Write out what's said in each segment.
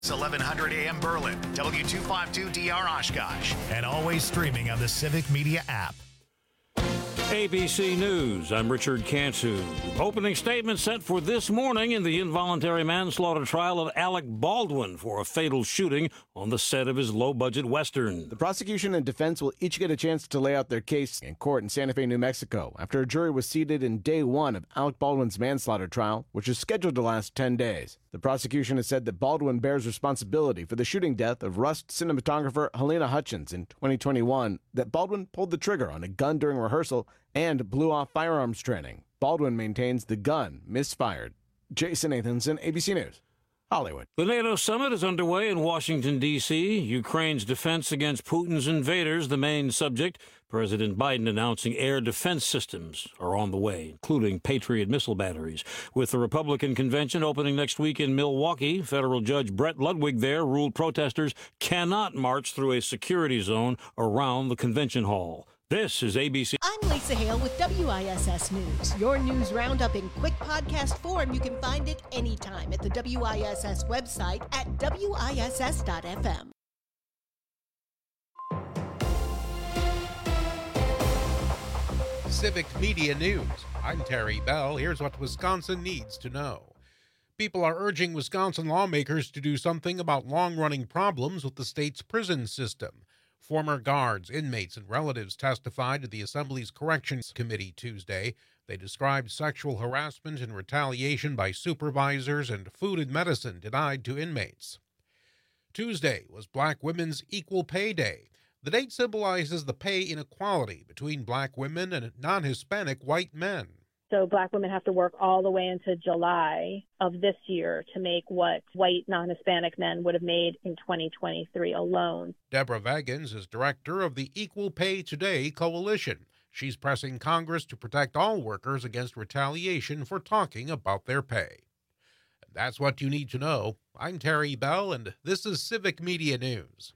It's 1100 AM Berlin, W252DR Oshkosh, and always streaming on the Civic Media app. ABC News, I'm Richard Cantu. Opening statement set for this morning in the involuntary manslaughter trial of Alec Baldwin for a fatal shooting on the set of his low-budget Western. The prosecution and defense will each get a chance to lay out their case in court in Santa Fe, New Mexico, after a jury was seated in day one of Alec Baldwin's manslaughter trial, which is scheduled to last 10 days. The prosecution has said that Baldwin bears responsibility for the shooting death of Rust cinematographer Helena Hutchins in 2021, that Baldwin pulled the trigger on a gun during rehearsal and blew off firearms training. Baldwin maintains the gun misfired. Jason Nathanson, ABC News, Hollywood. The NATO summit is underway in Washington, D.C. Ukraine's defense against Putin's invaders, the main subject. President Biden announcing air defense systems are on the way, including Patriot missile batteries. With the Republican convention opening next week in Milwaukee, federal judge Brett Ludwig there ruled protesters cannot march through a security zone around the convention hall. This is ABC. I'm Lisa Hale with WISS News. Your news roundup in quick podcast form. You can find it anytime at the WISS website at WISS.FM. Civic Media News. I'm Terry Bell. Here's what Wisconsin needs to know. People are urging Wisconsin lawmakers to do something about long-running problems with the state's prison system. Former guards, inmates, and relatives testified to the Assembly's Corrections Committee Tuesday. They described sexual harassment and retaliation by supervisors and food and medicine denied to inmates. Tuesday was Black Women's Equal Pay Day. The date symbolizes the pay inequality between Black women and non-Hispanic white men. So Black women have to work all the way into July of this year to make what white non-Hispanic men would have made in 2023 alone. Deborah Vagans is director of the Equal Pay Today Coalition. She's pressing Congress to protect all workers against retaliation for talking about their pay. And that's what you need to know. I'm Terry Bell, and this is Civic Media News.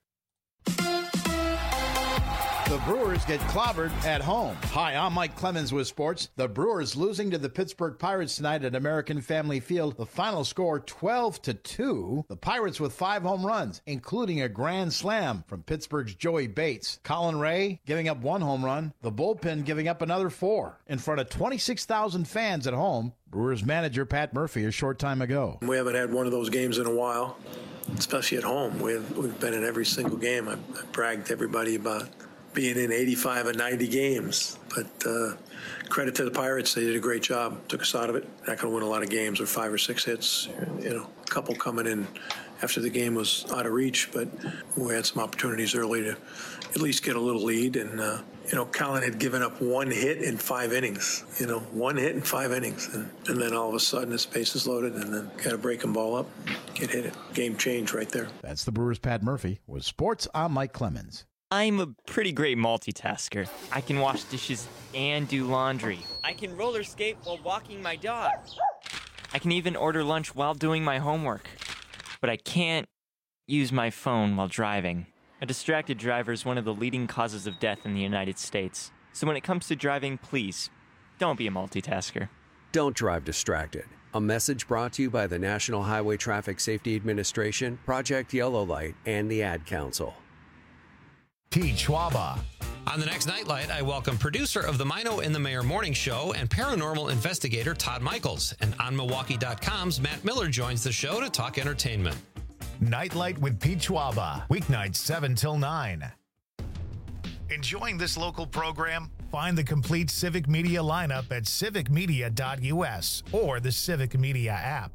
The Brewers get clobbered at home. Hi, I'm Mike Clemens with sports. The Brewers losing to the Pittsburgh Pirates tonight at American Family Field. The final score 12-2. The Pirates with 5 home runs, including a grand slam from Pittsburgh's Joey Bates. Colin Ray giving up 1 home run. The bullpen giving up another 4. In front of 26,000 fans at home. Brewers manager Pat Murphy a short time ago. We haven't had one of those games in a while, especially at home. We've been in every single game. I bragged to everybody about being in 85 and 90 games. But credit to the Pirates, they did a great job. Took us out of it. Not going to win a lot of games with 5 or 6 hits. A couple coming in after the game was out of reach, but we had some opportunities early to at least get a little lead. And, Colin had given up 1 hit in 5 innings. 1 hit in 5 innings. And then all of a sudden his base is loaded and then got a breaking ball up, get hit it. Game change right there. That's the Brewers' Pat Murphy. With sports, I'm Mike Clemens. I'm a pretty great multitasker. I can wash dishes and do laundry. I can roller skate while walking my dog. I can even order lunch while doing my homework. But I can't use my phone while driving. A distracted driver is one of the leading causes of death in the United States. So when it comes to driving, please, don't be a multitasker. Don't drive distracted. A message brought to you by the National Highway Traffic Safety Administration, Project Yellow Light, and the Ad Council. Pete Schwaba. On the next Nightlight, I welcome producer of the Mino and the Mayor Morning Show and paranormal investigator Todd Michaels. And on Milwaukee.com's Matt Miller joins the show to talk entertainment. Nightlight with Pete Schwaba. Weeknights 7 till 9. Enjoying this local program? Find the complete Civic Media lineup at civicmedia.us or the Civic Media app.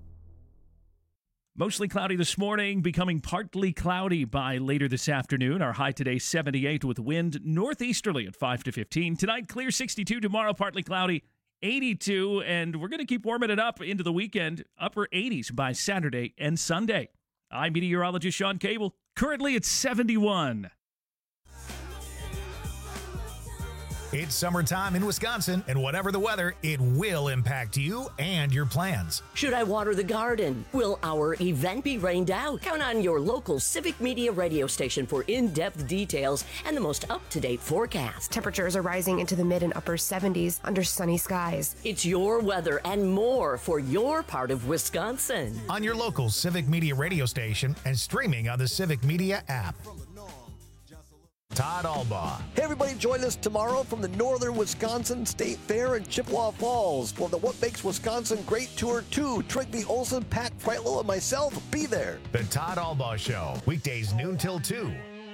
Mostly cloudy this morning, becoming partly cloudy by later this afternoon. Our high today, 78 with wind northeasterly at 5 to 15. Tonight, clear 62. Tomorrow, partly cloudy, 82. And we're going to keep warming it up into the weekend, upper 80s by Saturday and Sunday. I'm meteorologist Sean Cable. Currently, it's 71. It's summertime in Wisconsin, and whatever the weather, it will impact you and your plans. Should I water the garden? Will our event be rained out? Count on your local Civic Media radio station for in-depth details and the most up-to-date forecast. Temperatures are rising into the mid and upper 70s under sunny skies. It's your weather and more for your part of Wisconsin. On your local Civic Media radio station and streaming on the Civic Media app. Todd Albaugh. Hey, everybody, join us tomorrow from the Northern Wisconsin State Fair in Chippewa Falls for the What Makes Wisconsin Great Tour 2. Trigby Olson, Pat Freitlow, and myself be there. The Todd Albaugh Show, weekdays noon till 2.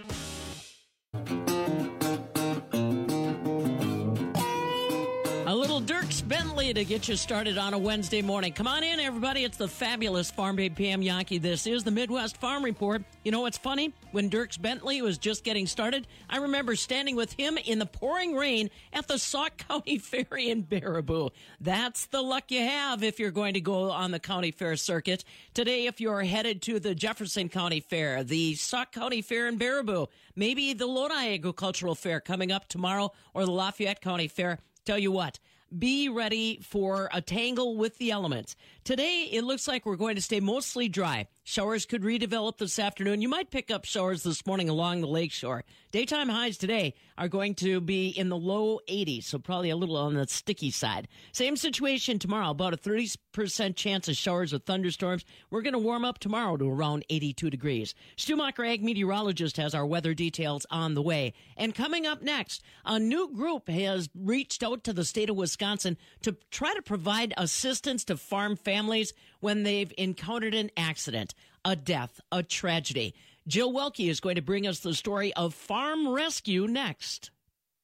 A little Dierks Bentley to get you started on a Wednesday morning. Come on in, everybody. It's the fabulous Farm Babe Pam Yankee. This is the Midwest Farm Report. You know what's funny? When Dierks Bentley was just getting started, I remember standing with him in the pouring rain at the Sauk County Fair in Baraboo. That's the luck you have if you're going to go on the county fair circuit. Today, if you're headed to the Jefferson County Fair, the Sauk County Fair in Baraboo, maybe the Lodi Agricultural Fair coming up tomorrow, or the Lafayette County Fair, tell you what, be ready for a tangle with the elements. Today, it looks like we're going to stay mostly dry. Showers could redevelop this afternoon. You might pick up showers this morning along the lakeshore. Daytime highs today are going to be in the low 80s, so probably a little on the sticky side. Same situation tomorrow, about a 30% chance of showers with thunderstorms. We're going to warm up tomorrow to around 82 degrees. Stumacher Ag Meteorologist has our weather details on the way. And coming up next, a new group has reached out to the state of Wisconsin to try to provide assistance to farm families when they've encountered an accident, a death, a tragedy. Jill Welke is going to bring us the story of Farm Rescue next.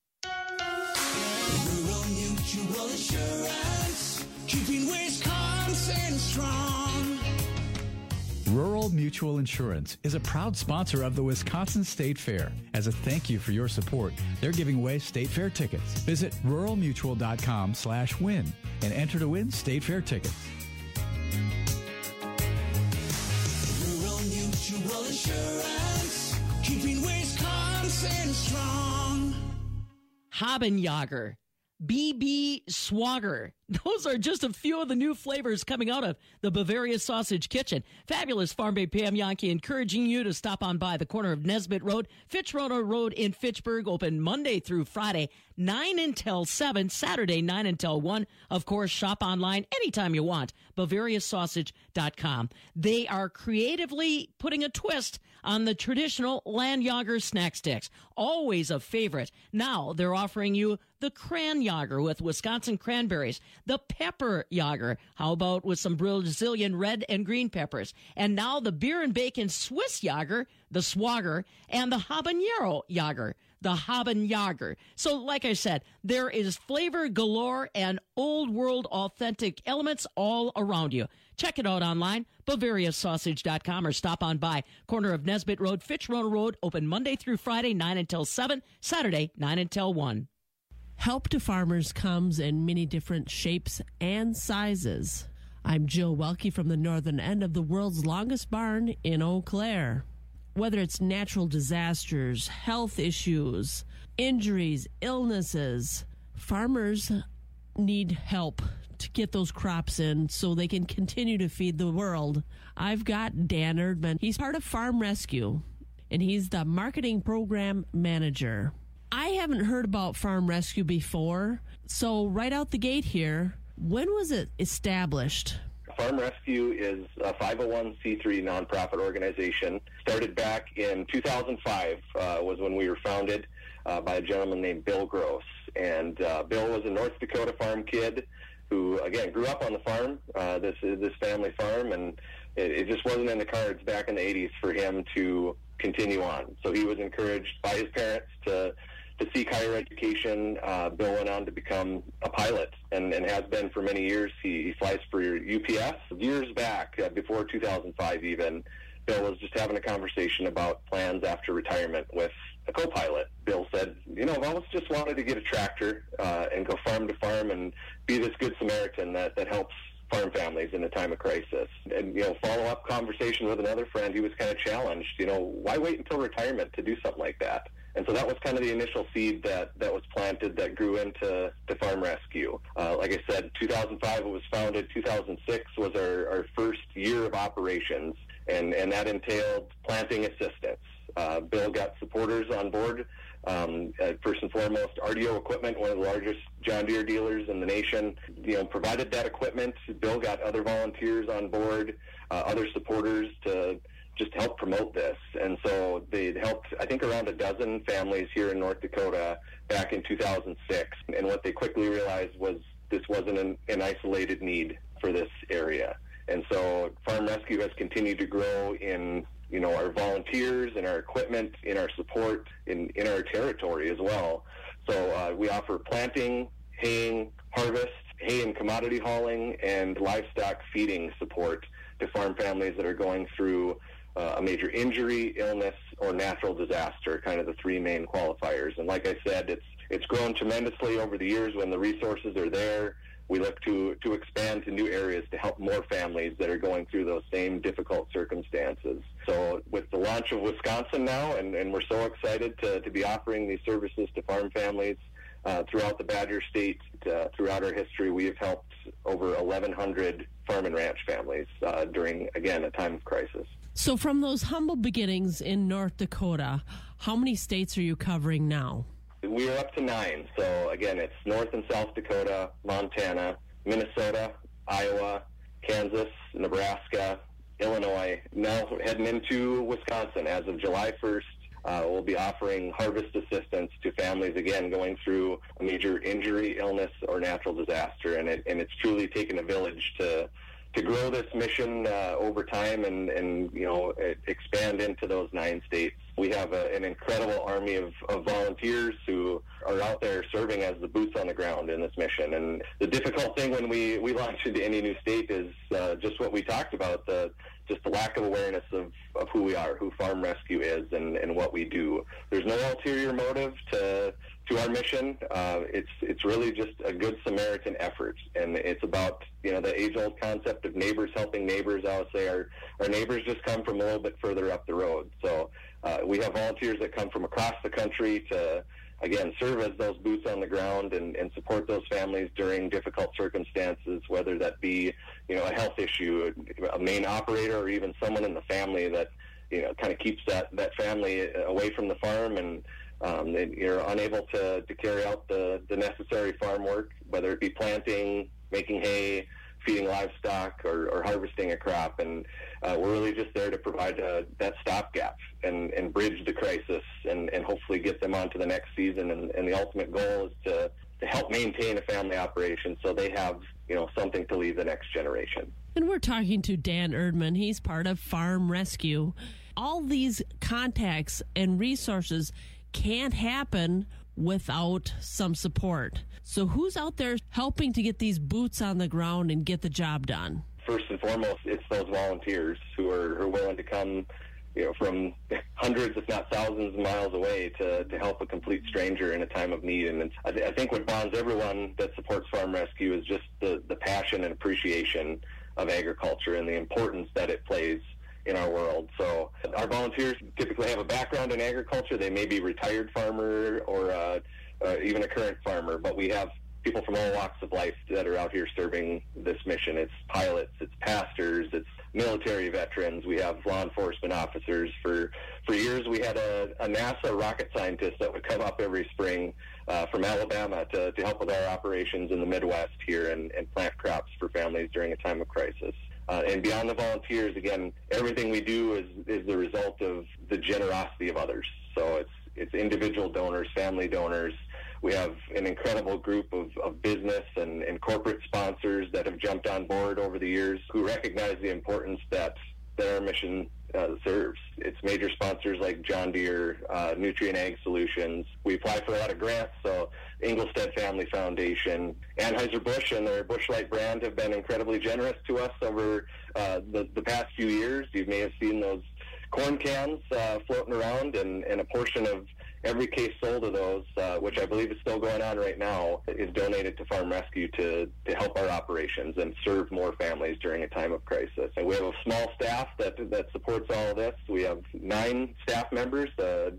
Rural Mutual Insurance, keeping Wisconsin strong. Rural Mutual Insurance is a proud sponsor of the Wisconsin State Fair. As a thank you for your support, they're giving away State Fair tickets. Visit ruralmutual.com/win and enter to win State Fair tickets. Rural Mutual Insurance, keeping Wisconsin strong. Habenjager, BB Swagger. Those are just a few of the new flavors coming out of the Bavaria Sausage Kitchen. Fabulous Farm Babe Pam Yankee encouraging you to stop on by the corner of Nesbitt Road, Fitzroy Road in Fitchburg, open Monday through Friday, 9 until 7, Saturday, 9 until 1. Of course, shop online anytime you want, BavariaSausage.com. They are creatively putting a twist on the traditional Landjager snack sticks, always a favorite. Now they're offering you the Kranjager with Wisconsin cranberries, the Pepper Jager. How about with some Brazilian red and green peppers? And now the beer and bacon Swiss Jager, the Swagger, and the Habanero Jager, the Habenjager. So like I said, there is flavor galore and old world authentic elements all around you. Check it out online, BavariaSausage.com, or stop on by corner of Nesbitt Road, Fitzroy Road, open Monday through Friday, 9 until 7, Saturday, 9 until 1. Help to farmers comes in many different shapes and sizes. I'm Jill Welke from the northern end of the world's longest barn in Eau Claire. Whether it's natural disasters, health issues, injuries, illnesses, farmers need help to get those crops in so they can continue to feed the world. I've got Dan Erdman. He's part of Farm Rescue, and he's the marketing program manager. I haven't heard about Farm Rescue before, so right out the gate here, when was it established? Farm Rescue is a 501c3 nonprofit organization. Started back in 2005 was when we were founded by a gentleman named Bill Gross. And Bill was a North Dakota farm kid who, again, grew up on the farm, this family farm, and it just wasn't in the cards back in the 80s for him to continue on. So he was encouraged by his parents to seek higher education. Bill went on to become a pilot and has been for many years. He flies for UPS. Years back, before 2005 even, Bill was just having a conversation about plans after retirement with a co-pilot. Bill said, I've always just wanted to get a tractor and go farm to farm and be this good Samaritan that helps farm families in a time of crisis. And, follow-up conversation with another friend, he was kind of challenged, why wait until retirement to do something like that? And so that was kind of the initial seed that was planted that grew into Farm Rescue. Like I said, 2005 it was founded. 2006 was our first year of operations, and that entailed planting assistance. Bill got supporters on board. First and foremost, RDO Equipment, one of the largest John Deere dealers in the nation, provided that equipment. Bill got other volunteers on board, other supporters to just help promote this. And so they helped, I think, around a dozen families here in North Dakota back in 2006. And what they quickly realized was this wasn't an isolated need for this area. And so Farm Rescue has continued to grow in our volunteers and our equipment, in our support, in our territory as well. So we offer planting, haying, harvest, hay and commodity hauling, and livestock feeding support to farm families that are going through a major injury, illness, or natural disaster, kind of the three main qualifiers. And like I said, it's grown tremendously over the years. When the resources are there, we look to expand to new areas to help more families that are going through those same difficult circumstances. So with the launch of Wisconsin now, and we're so excited to be offering these services to farm families throughout the Badger State. Throughout our history, we have helped over 1,100 farm and ranch families during, again, a time of crisis. So from those humble beginnings in North Dakota, how many states are you covering now? We are up to 9. So, again, it's North and South Dakota, Montana, Minnesota, Iowa, Kansas, Nebraska, Illinois. Now heading into Wisconsin. As of July 1st, we'll be offering harvest assistance to families, again, going through a major injury, illness, or natural disaster. And it's truly taken a village to grow this mission over time and expand into those 9 states. We have an incredible army of volunteers who are out there serving as the boots on the ground in this mission. And the difficult thing when we launch into any new state is just what we talked about, just the lack of awareness of who we are, who Farm Rescue is, and what we do. There's no ulterior motive to our mission. It's really just a good Samaritan effort, and it's about the age-old concept of neighbors helping neighbors. I would say our neighbors just come from a little bit further up the road. So we have volunteers that come from across the country to, again, serve as those boots on the ground and support those families during difficult circumstances, whether that be a health issue, a main operator, or even someone in the family that kind of keeps that family away from the farm and you're unable to carry out the necessary farm work, whether it be planting, making hay, feeding livestock, or harvesting a crop. And we're really just there to provide that stopgap and bridge the crisis and hopefully get them on to the next season. And the ultimate goal is to help maintain a family operation so they have something to leave the next generation. And we're talking to Dan Erdman. He's part of Farm Rescue. All these contacts and resources can't happen without some support. So who's out there helping to get these boots on the ground and get the job done? First and foremost, it's those volunteers who are willing to come from hundreds, if not thousands of miles away to help a complete stranger in a time of need. And I think what bonds everyone that supports Farm Rescue is just the passion and appreciation of agriculture and the importance that it plays in our world. So our volunteers typically have a background in agriculture. They may be a retired farmer or even a current farmer, but we have people from all walks of life that are out here serving this mission. It's pilots, it's pastors, it's military veterans. We have law enforcement officers. For years, we had a NASA rocket scientist that would come up every spring from Alabama to help with our operations in the Midwest here and plant crops for families during a time of crisis. And beyond the volunteers, again, everything we do is the result of the generosity of others. So it's individual donors, family donors. We have an incredible group of business and corporate sponsors that have jumped on board over the years who recognize the importance that our mission serves. It's major sponsors like John Deere, Nutrien Ag Solutions. We apply for a lot of grants, so Inglestead Family Foundation, Anheuser-Busch and their Busch Light brand have been incredibly generous to us over the past few years. You may have seen those corn cans floating around, and a portion of every case sold of those, which I believe is still going on right now, is donated to Farm Rescue to help our operations and serve more families during a time of crisis. And we have a small staff that supports all of this. We have 9 staff members,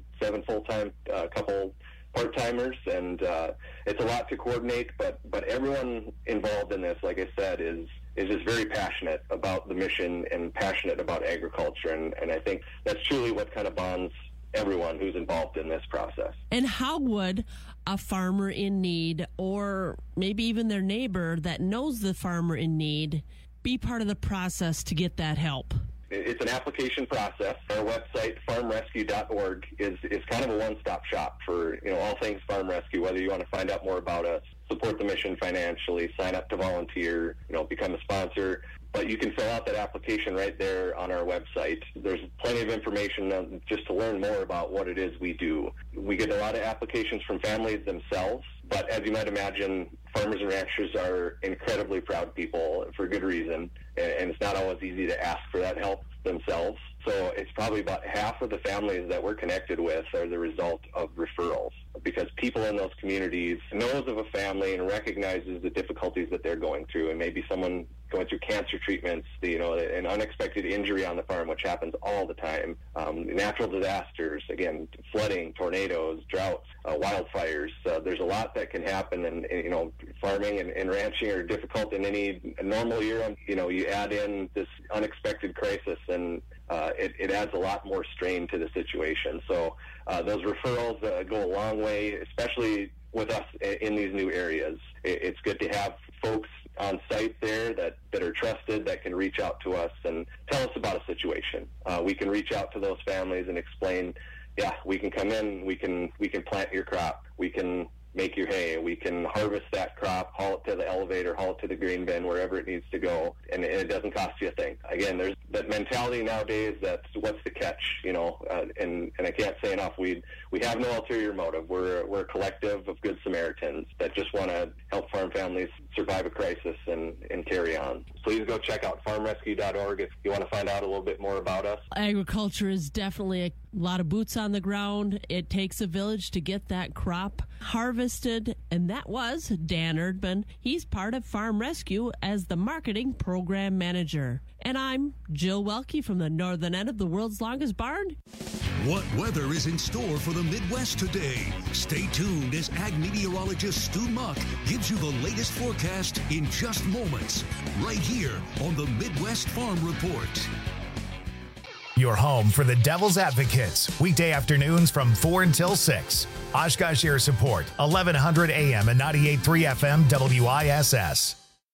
7 full-time, couple part-timers, and it's a lot to coordinate, but everyone involved in this, like I said, is just very passionate about the mission and passionate about agriculture, and I think that's truly what kind of bonds everyone who's involved in this process. And how would a farmer in need, or maybe even their neighbor that knows the farmer in need, be part of the process to get that help? It's an application process. Our website, farmrescue.org, is kind of a one-stop shop for all things farm rescue, whether you want to find out more about us, support the mission financially, sign up to volunteer, become a sponsor. But you can fill out that application right there on our website. There's plenty of information just to learn more about what it is we do. We get a lot of applications from families themselves, but as you might imagine, farmers and ranchers are incredibly proud people for good reason, and it's not always easy to ask for that help themselves. So it's probably about half of the families that we're connected with are the result of referrals, because people in those communities knows of a family and recognizes the difficulties that they're going through, and maybe someone going through cancer treatments, an unexpected injury on the farm, which happens all the time, natural disasters, again, flooding, tornadoes, droughts, wildfires. There's a lot that can happen, and farming and ranching are difficult in any normal year. You add in this unexpected crisis, and it adds a lot more strain to the situation. So those referrals go a long way, especially with us in these new areas. It's good to have folks on site there that are trusted, that can reach out to us and tell us about a situation. We can reach out to those families and explain, we can come in, we can plant your crop, we can make your hay, we can harvest that crop, haul it to the elevator, haul it to the grain bin, wherever it needs to go, and it doesn't cost you a thing. Again, there's that mentality nowadays that's what's the catch, and I can't say enough, we have no ulterior motive. We're a collective of good Samaritans that just want to help farm families survive a crisis and carry on. Please go check out farmrescue.org if you want to find out a little bit more about us. Agriculture is definitely a lot of boots on the ground. It takes a village to get that crop harvested, and that was Dan Erdman. He's part of Farm Rescue as the marketing program manager. And I'm Jill Welke from the northern end of the world's longest barn. What weather is in store for the Midwest today? Stay tuned as ag meteorologist Stu Muck gives you the latest forecast in just moments, right here on the Midwest Farm Report. Your home for the Devil's Advocates, weekday afternoons from 4 until 6. Oshkosh Air Support, 1100 AM and 98.3 FM WISS.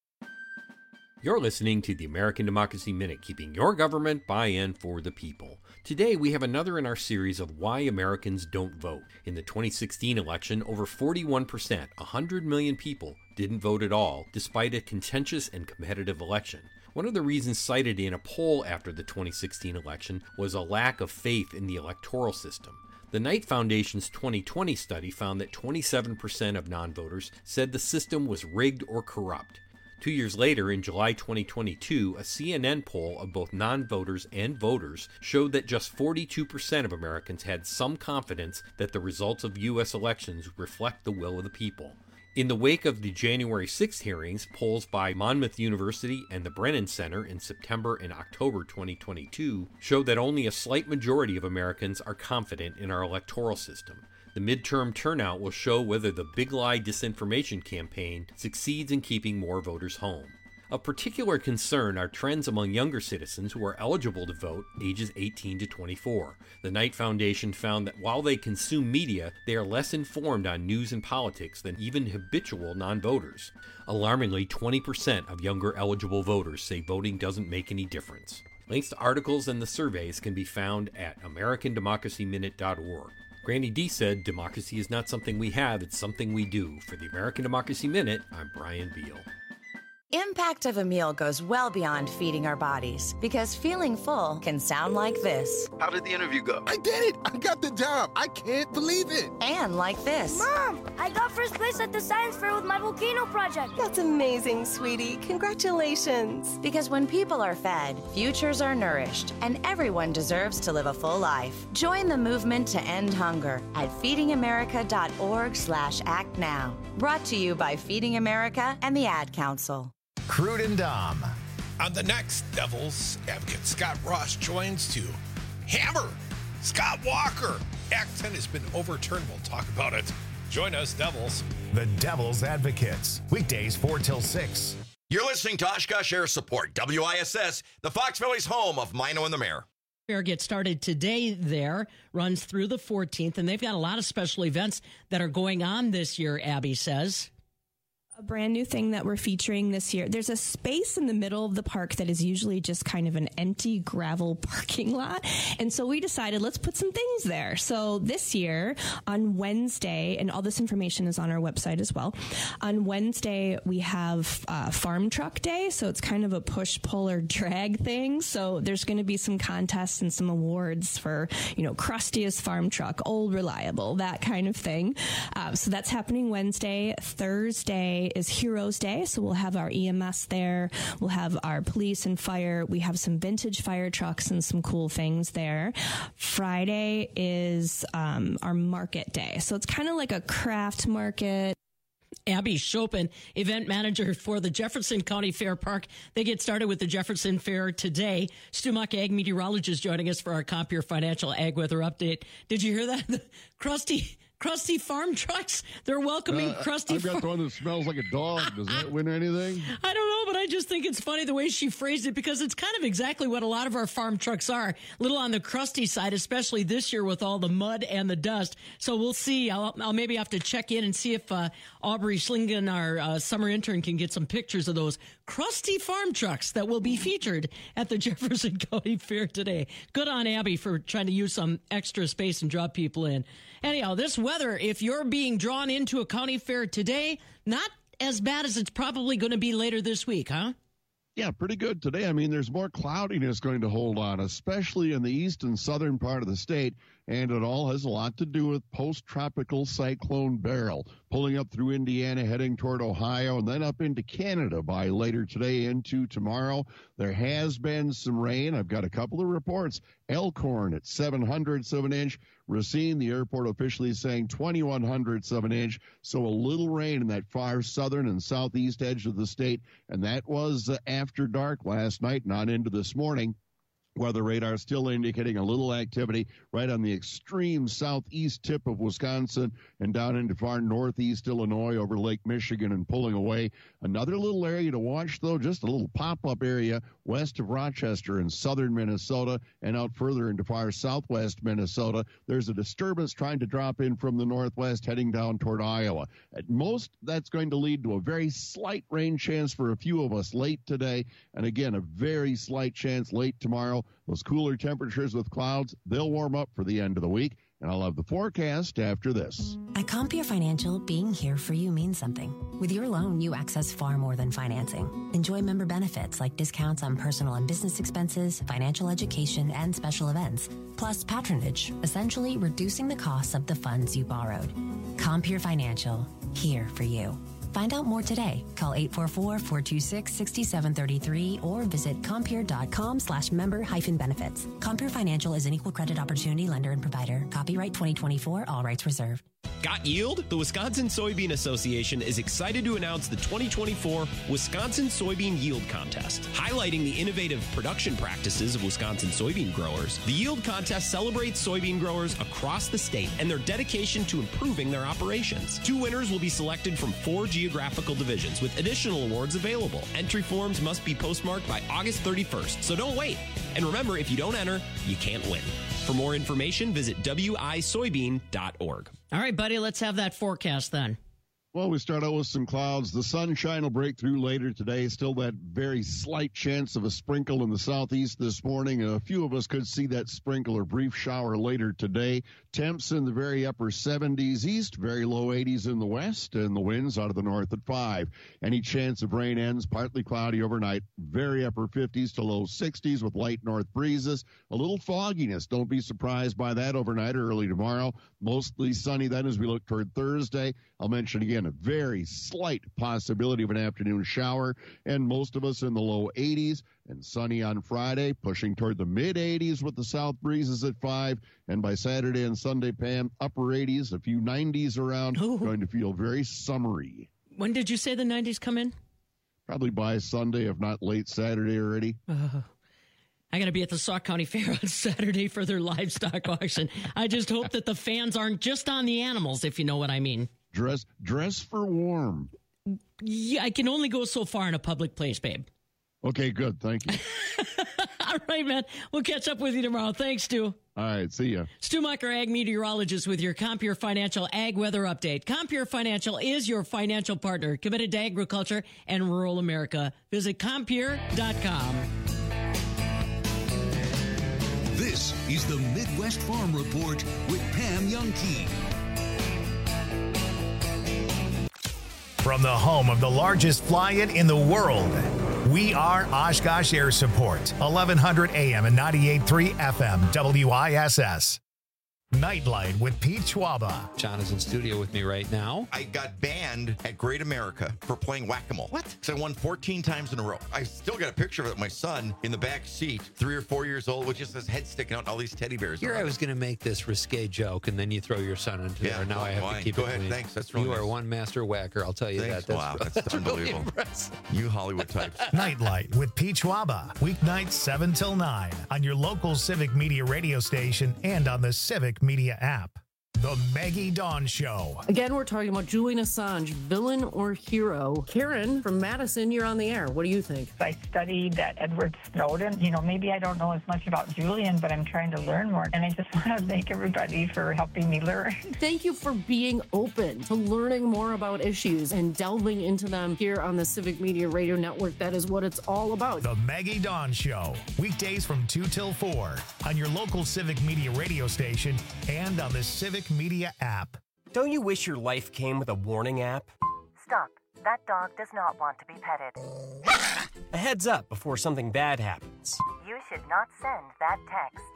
You're listening to the American Democracy Minute, keeping your government buy-in for the people. Today, we have another in our series of why Americans don't vote. In the 2016 election, over 41%, 100 million people, didn't vote at all, despite a contentious and competitive election. One of the reasons cited in a poll after the 2016 election was a lack of faith in the electoral system. The Knight Foundation's 2020 study found that 27% of non-voters said the system was rigged or corrupt. 2 years later, in July 2022, a CNN poll of both non-voters and voters showed that just 42% of Americans had some confidence that the results of U.S. elections reflect the will of the people. In the wake of the January 6th hearings, polls by Monmouth University and the Brennan Center in September and October 2022 showed that only a slight majority of Americans are confident in our electoral system. The midterm turnout will show whether the Big Lie disinformation campaign succeeds in keeping more voters home. Of particular concern are trends among younger citizens who are eligible to vote, ages 18 to 24. The Knight Foundation found that while they consume media, they are less informed on news and politics than even habitual non-voters. Alarmingly, 20% of younger eligible voters say voting doesn't make any difference. Links to articles and the surveys can be found at AmericanDemocracyMinute.org. Granny D said, "Democracy is not something we have, it's something we do." For the American Democracy Minute, I'm Brian Beal. impact of a meal goes well beyond feeding our bodies, because feeling full can sound like this. How did the interview go? I did it! I got the job! I can't believe it! And like this. Mom, I got first place at the science fair with my volcano project. That's amazing, sweetie. Congratulations. Because when people are fed, futures are nourished, and everyone deserves to live a full life. Join the movement to end hunger at feedingamerica.org/act now. Brought to you by Feeding America and the Ad Council. Crude and Dom. On the next Devils Advocate, Scott Ross joins to hammer Scott Walker. Act 10 has been overturned. We'll talk about it. Join us, Devils. The Devil's Advocates. Weekdays 4 till 6. You're listening to Oshkosh Air Support, WISS, the Fox Valley's home of Mino and the Mayor. Fair gets started today there, runs through the 14th, and they've got a lot of special events that are going on this year, Abby says. A brand new thing that we're featuring this year. There's a space in the middle of the park that is usually just kind of an empty gravel parking lot. And so we decided, let's put some things there. So this year on Wednesday, and all this information is on our website as well. On Wednesday, we have Farm Truck Day. So it's kind of a push, pull, or drag thing. So there's going to be some contests and some awards for, crustiest farm truck, old, reliable, that kind of thing. So that's happening Wednesday. Thursday is Heroes Day, so we'll have our EMS there. We'll have our police and fire. We have some vintage fire trucks and some cool things there. Friday is our market day, so it's kind of like a craft market. Abby Chopin, event manager for the Jefferson County Fair Park. They get started with the Jefferson Fair today. Stu Muck, ag meteorologist, joining us for our Compeer Financial Ag Weather Update. Did you hear that? The Crusty farm trucks. They're welcoming Crusty. I've got the one that smells like a dog. Does that win anything? I don't know, but I just think it's funny the way she phrased it, because it's kind of exactly what a lot of our farm trucks are. A little on the crusty side, especially this year with all the mud and the dust. So we'll see. I'll maybe have to check in and see if Aubrey Schlingen, our summer intern, can get some pictures of those crusty farm trucks that will be featured at the Jefferson County Fair today. Good on Abby for trying to use some extra space and draw people in. Anyhow, this weather, if you're being drawn into a county fair today, not as bad as it's probably going to be later this week, huh? Yeah, pretty good today. I mean, there's more cloudiness going to hold on, especially in the east and southern part of the state. And it all has a lot to do with post-tropical cyclone Beryl pulling up through Indiana, heading toward Ohio, and then up into Canada by later today into tomorrow. There has been some rain. I've got a couple of reports. Elkhorn at 700ths of an inch. Racine, the airport officially saying 2100ths of an inch. So a little rain in that far southern and southeast edge of the state. And that was after dark last night, not into this morning. Weather radar still indicating a little activity right on the extreme southeast tip of Wisconsin and down into far northeast Illinois over Lake Michigan and pulling away. Another little area to watch, though, just a little pop-up area west of Rochester in southern Minnesota and out further into far southwest Minnesota. There's a disturbance trying to drop in from the northwest heading down toward Iowa. At most, that's going to lead to a very slight rain chance for a few of us late today, and again, a very slight chance late tomorrow. Those cooler temperatures with clouds, they'll warm up for the end of the week, and I'll have the forecast after this. At Compeer Financial, being here for you means something. With your loan, you access far more than financing. Enjoy member benefits like discounts on personal and business expenses, financial education, and special events. Plus patronage, essentially reducing the costs of the funds you borrowed. Compeer Financial, here for you. Find out more today. Call 844-426-6733 or visit Compeer.com/member-benefits. Compeer Financial is an equal credit opportunity lender and provider. Copyright 2024, all rights reserved. Got yield? The Wisconsin Soybean Association is excited to announce the 2024 Wisconsin Soybean Yield Contest. Highlighting the innovative production practices of Wisconsin soybean growers, the Yield Contest celebrates soybean growers across the state and their dedication to improving their operations. 2 winners will be selected from 4 geographical divisions with additional awards available. Entry forms must be postmarked by August 31st, so don't wait. And remember, if you don't enter, you can't win. For more information, visit wisoybean.org. All right, buddy, let's have that forecast then. Well, we start out with some clouds. The sunshine will break through later today. Still that very slight chance of a sprinkle in the southeast this morning. A few of us could see that sprinkle or brief shower later today. Temps in the very upper 70s east, very low 80s in the west, and the winds out of the north at 5. Any chance of rain ends partly cloudy overnight. Very upper 50s to low 60s with light north breezes. A little fogginess. Don't be surprised by that overnight or early tomorrow. Mostly sunny then as we look toward Thursday. I'll mention again a very slight possibility of an afternoon shower, and most of us in the low 80s, and sunny on Friday, pushing toward the mid-80s with the south breezes at 5, and by Saturday and Sunday, Pam, upper 80s, a few 90s around, going to feel very summery. When did you say the 90s come in? Probably by Sunday, if not late Saturday already. I got to be at the Sauk County Fair on Saturday for their livestock auction. I just hope that the fans aren't just on the animals, if you know what I mean. Dress for warm. Yeah, I can only go so far in a public place, babe. Okay, good. Thank you. All right, man. We'll catch up with you tomorrow. Thanks, Stu. All right, see ya. Stu Mucker, ag meteorologist with your Compeer Financial Ag Weather Update. Compeer Financial is your financial partner committed to agriculture and rural America. Visit Compeer.com. This is the Midwest Farm Report with Pam Youngkey. From the home of the largest fly-in in the world, we are Oshkosh Air Support, 1100 AM and 98.3 FM, WISS. Nightlight with Pete Schwaba. John is in studio with me right now. I got banned at Great America for playing whack-a-mole. What? Because I won 14 times in a row. I still got a picture of it. My son in the back seat, 3 or 4 years old, with just his head sticking out and all these teddy bears. Here I was going to make this risque joke, and then you throw your son into there. Now I have to keep Go it ahead. clean. Thanks. That's really You nice. are one master whacker, I'll tell you Thanks. that. Wow, that's unbelievable. Really impressive. You Hollywood types. Nightlight with Pete Schwaba, weeknights 7 till 9 on your local Civic Media radio station and on the Civic Media app. The Maggie Dawn Show. Again, we're talking about Julian Assange, villain or hero. Karen from Madison, you're on the air. What do you think? I studied that Edward Snowden. Maybe I don't know as much about Julian, but I'm trying to learn more. And I just want to thank everybody for helping me learn. Thank you for being open to learning more about issues and delving into them here on the Civic Media Radio Network. That is what it's all about. The Maggie Dawn Show. Weekdays from 2 till 4 on your local Civic Media radio station and on the Civic Media app. Don't you wish your life came with a warning app? Stop. That dog does not want to be petted. A heads up before something bad happens. You should not send that text.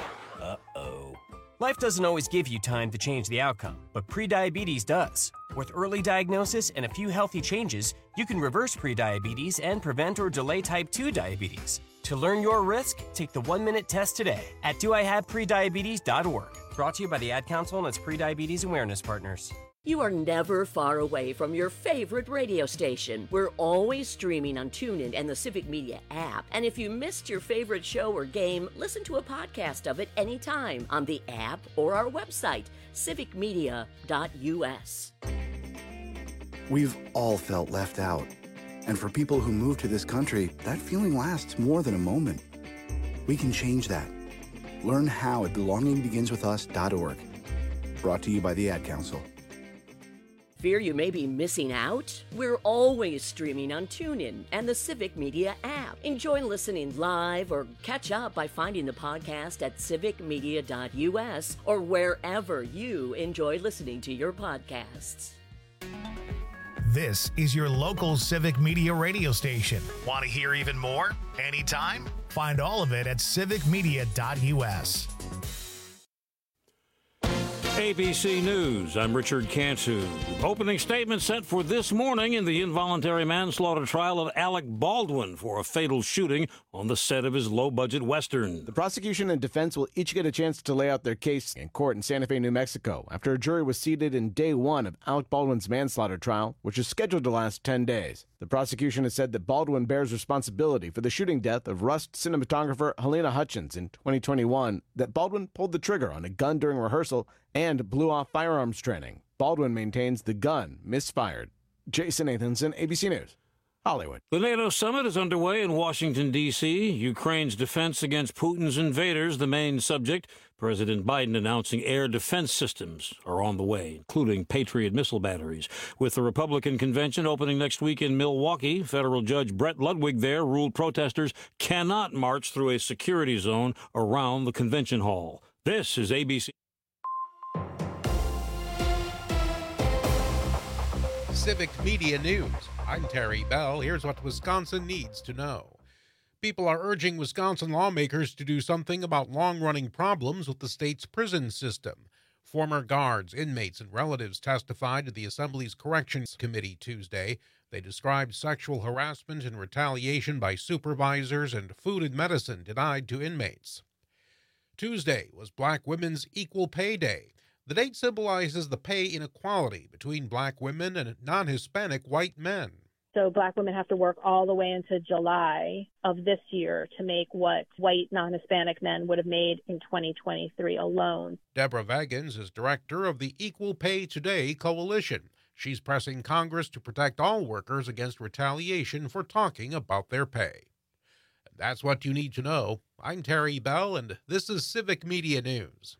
Uh-oh. Life doesn't always give you time to change the outcome, but prediabetes does. With early diagnosis and a few healthy changes, you can reverse prediabetes and prevent or delay type 2 diabetes. To learn your risk, take the 1-minute test today at doihaveprediabetes.org. Brought to you by the Ad Council and its prediabetes awareness partners. You are never far away from your favorite radio station. We're always streaming on TuneIn and the Civic Media app. And if you missed your favorite show or game, listen to a podcast of it anytime on the app or our website, civicmedia.us. We've all felt left out. And for people who move to this country, that feeling lasts more than a moment. We can change that. Learn how at belongingbeginswithus.org. Brought to you by the Ad Council. Fear you may be missing out? We're always streaming on TuneIn and the Civic Media app. Enjoy listening live or catch up by finding the podcast at civicmedia.us or wherever you enjoy listening to your podcasts. This is your local Civic Media radio station. Want to hear even more? Anytime? Find all of it at civicmedia.us. ABC News, I'm Richard Cantu. Opening statement set for this morning in the involuntary manslaughter trial of Alec Baldwin for a fatal shooting on the set of his low-budget Western. The prosecution and defense will each get a chance to lay out their case in court in Santa Fe, New Mexico, after a jury was seated in day one of Alec Baldwin's manslaughter trial, which is scheduled to last 10 days. The prosecution has said that Baldwin bears responsibility for the shooting death of Rust cinematographer Helena Hutchins in 2021, that Baldwin pulled the trigger on a gun during rehearsal and blew off firearms training. Baldwin maintains the gun misfired. Jason Nathanson, ABC News. Hollywood. The NATO summit is underway in Washington, D.C. Ukraine's defense against Putin's invaders, the main subject. President Biden announcing air defense systems are on the way, including Patriot missile batteries. With the Republican convention opening next week in Milwaukee, federal judge Brett Ludwig there ruled protesters cannot march through a security zone around the convention hall. This is ABC. Civic Media News. I'm Terry Bell. Here's what Wisconsin needs to know. People are urging Wisconsin lawmakers to do something about long-running problems with the state's prison system. Former guards, inmates, and relatives testified to the Assembly's Corrections Committee Tuesday. They described sexual harassment and retaliation by supervisors and food and medicine denied to inmates. Tuesday was Black Women's Equal Pay Day. The date symbolizes the pay inequality between Black women and non-Hispanic white men. So Black women have to work all the way into July of this year to make what white non-Hispanic men would have made in 2023 alone. Deborah Vagans is director of the Equal Pay Today Coalition. She's pressing Congress to protect all workers against retaliation for talking about their pay. And that's what you need to know. I'm Terry Bell, and this is Civic Media News.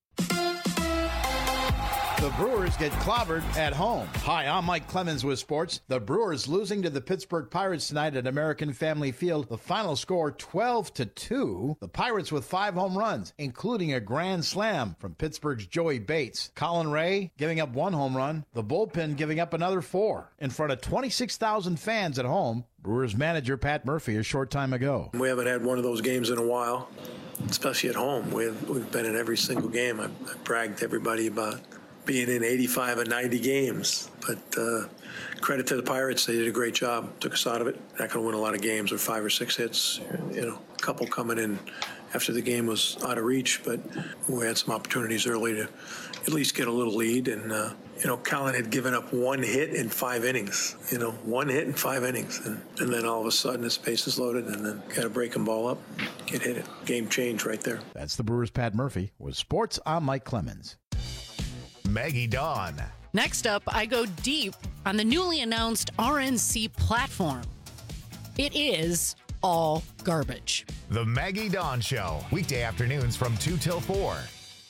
The Brewers get clobbered at home. Hi, I'm Mike Clemens with sports. The Brewers losing to the Pittsburgh Pirates tonight at American Family Field. The final score 12-2. The Pirates with 5 home runs, including a grand slam from Pittsburgh's Joey Bates. Colin Ray giving up 1 home run. The bullpen giving up another 4. In front of 26,000 fans at home. Brewers manager Pat Murphy a short time ago. We haven't had one of those games in a while, especially at home. We've been in every single game. I bragged to everybody about being in 85 and 90 games. But credit to the Pirates, they did a great job. Took us out of it. Not going to win a lot of games with 5 or 6 hits. A couple coming in after the game was out of reach, but we had some opportunities early to at least get a little lead. And, Colin had given up 1 hit in 5 innings. 1 hit in 5 innings. And then all of a sudden his base is loaded and then got a breaking ball up, get hit it. Game change right there. That's the Brewers' Pat Murphy. With sports, I'm Mike Clemens. Maggie Dawn. Next up, I go deep on the newly announced RNC platform. It is all garbage. The Maggie Dawn Show, weekday afternoons from 2 till 4.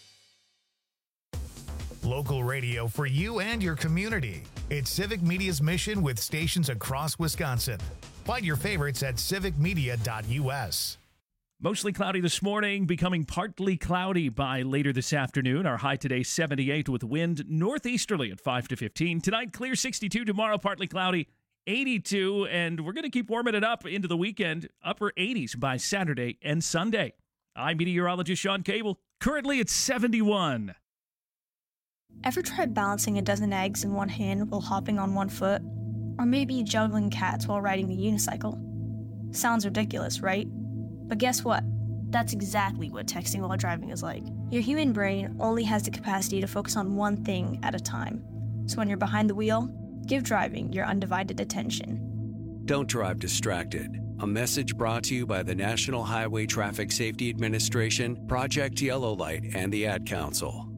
Local radio for you and your community. It's Civic Media's mission with stations across Wisconsin. Find your favorites at civicmedia.us. Mostly cloudy this morning, becoming partly cloudy by later this afternoon. Our high today, 78 with wind northeasterly at 5 to 15. Tonight, clear 62. Tomorrow, partly cloudy, 82. And we're going to keep warming it up into the weekend, upper 80s by Saturday and Sunday. I'm meteorologist Sean Cable. Currently, it's 71. Ever tried balancing a dozen eggs in one hand while hopping on one foot? Or maybe juggling cats while riding a unicycle? Sounds ridiculous, right? But guess what? That's exactly what texting while driving is like. Your human brain only has the capacity to focus on one thing at a time. So when you're behind the wheel, give driving your undivided attention. Don't drive distracted. A message brought to you by the National Highway Traffic Safety Administration, Project Yellow Light, and the Ad Council.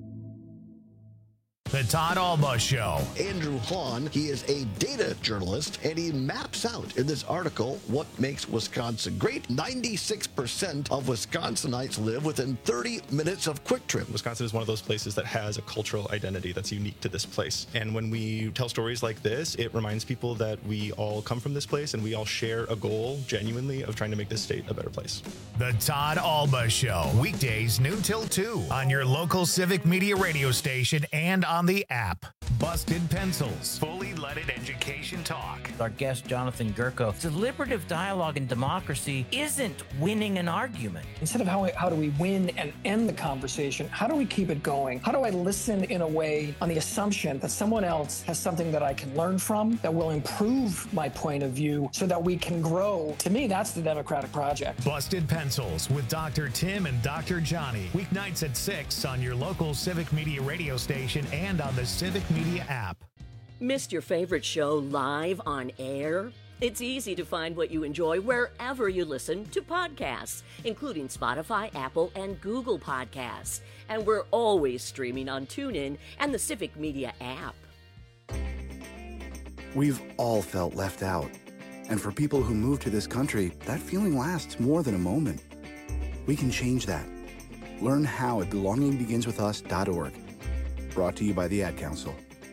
The Todd Alba Show. Andrew Hahn, he is a data journalist, and he maps out in this article what makes Wisconsin great. 96% of Wisconsinites live within 30 minutes of Quick Trip. Wisconsin is one of those places that has a cultural identity that's unique to this place. And when we tell stories like this, it reminds people that we all come from this place and we all share a goal, genuinely, of trying to make this state a better place. The Todd Alba Show. Weekdays, noon till 2 on your local Civic Media radio station and on the app. Busted Pencils. Fully leaded education talk. Our guest, Jonathan Gurko. Deliberative dialogue in democracy isn't winning an argument. Instead of how do we win and end the conversation, how do we keep it going? How do I listen in a way on the assumption that someone else has something that I can learn from, that will improve my point of view so that we can grow? To me, that's the democratic project. Busted Pencils with Dr. Tim and Dr. Johnny. Weeknights at 6 on your local Civic Media radio station and on the Civic Media app. Missed your favorite show live on air? It's easy to find what you enjoy wherever you listen to podcasts, including Spotify, Apple, and Google Podcasts. And we're always streaming on TuneIn and the Civic Media app. We've all felt left out. And for people who move to this country, that feeling lasts more than a moment. We can change that. Learn how at belongingbeginswithus.org. Brought to you by the Ad Council.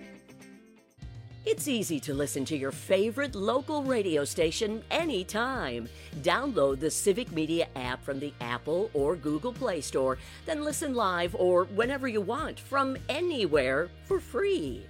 It's easy to listen to your favorite local radio station anytime. Download the Civic Media app from the Apple or Google Play Store, then listen live or whenever you want from anywhere for free.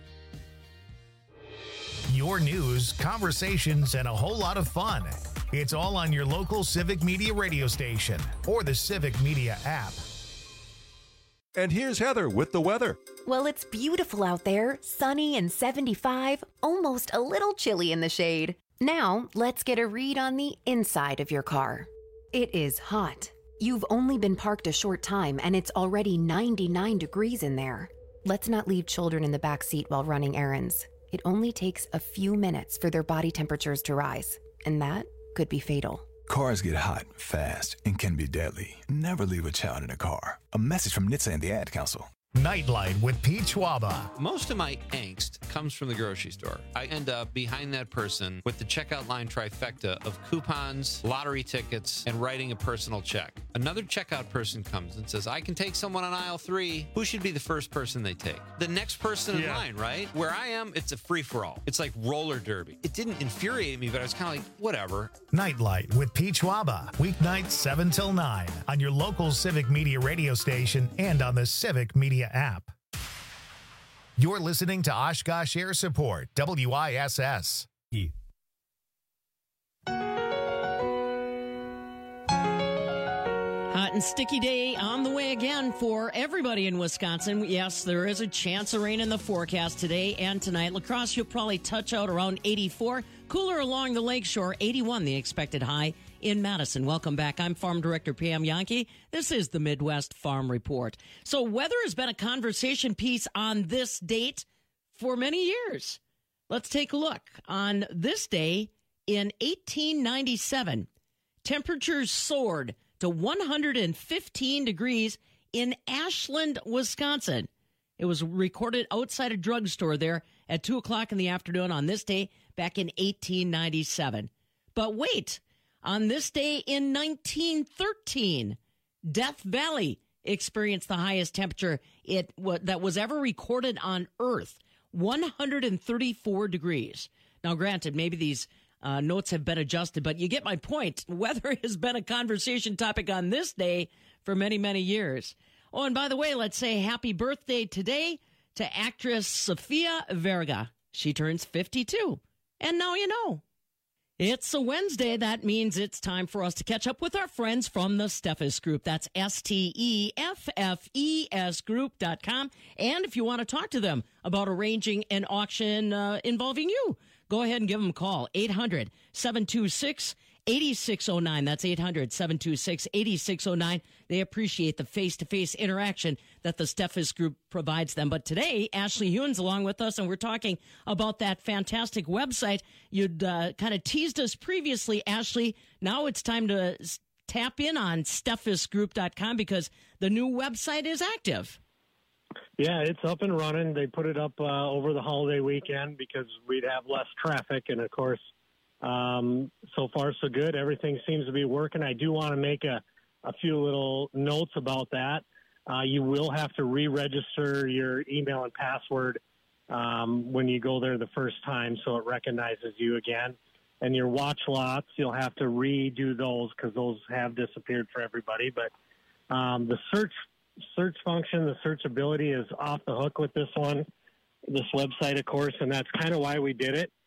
Your news, conversations, and a whole lot of fun. It's all on your local Civic Media radio station or the Civic Media app. And here's Heather with the weather. Well, it's beautiful out there, sunny and 75, almost a little chilly in the shade. Now, let's get a read on the inside of your car. It is hot. You've only been parked a short time and it's already 99 degrees in there. Let's not leave children in the back seat while running errands. It only takes a few minutes for their body temperatures to rise, and that could be fatal. Cars get hot, fast, and can be deadly. Never leave a child in a car. A message from NHTSA and the Ad Council. Nightlight with Pete Schwaba. Most of my angst comes from the grocery store. I end up behind that person with the checkout line trifecta of coupons, lottery tickets, and writing a personal check. Another checkout person comes and says, I can take someone on aisle 3. Who should be the first person they take? The next person in line, right? Where I am, it's a free-for-all. It's like roller derby. It didn't infuriate me, but I was kind of like, whatever. Nightlight with Pete Schwaba. Weeknights 7 till 9 on your local Civic Media radio station and on the Civic Media app. You're listening to Oshkosh Air Support, WISS. Hot and sticky day on the way again for everybody in Wisconsin. Yes, there is a chance of rain in the forecast today and tonight. La Crosse, you'll probably touch out around 84. Cooler along the lakeshore, 81 the expected high in Madison. Welcome back. I'm Farm Director Pam Yankee. This is the Midwest Farm Report. So weather has been a conversation piece on this date for many years. Let's take a look. On this day in 1897, temperatures soared to 115 degrees in Ashland, Wisconsin. It was recorded outside a drugstore there at 2 o'clock in the afternoon on this day back in 1897. But wait, on this day in 1913, Death Valley experienced the highest temperature that was ever recorded on Earth, 134 degrees. Now, granted, maybe these notes have been adjusted, but you get my point. Weather has been a conversation topic on this day for many, many years. Oh, and by the way, let's say happy birthday today to actress Sofia Vergara. She turns 52. And now you know. It's a Wednesday. That means it's time for us to catch up with our friends from the Steffes Group. That's STEFFES Group.com. And if you want to talk to them about arranging an auction involving you, go ahead and give them a call. 800-726-8609. That's 800-726-8609. They appreciate the face-to-face interaction that the Steffes Group provides them. But today, Ashley Huen's along with us, and we're talking about that fantastic website. You'd kind of teased us previously, Ashley. Now it's time to tap in on SteffesGroup.com because the new website is active. Yeah, it's up and running. They put it up over the holiday weekend because we'd have less traffic. And, of course, so far so good. Everything seems to be working. I do want to make a few little notes about that. You will have to re-register your email and password when you go there the first time so it recognizes you again. And your watch lots, you'll have to redo those because those have disappeared for everybody. But the search function, the searchability is off the hook with this one, this website, of course, and that's kind of why we did it.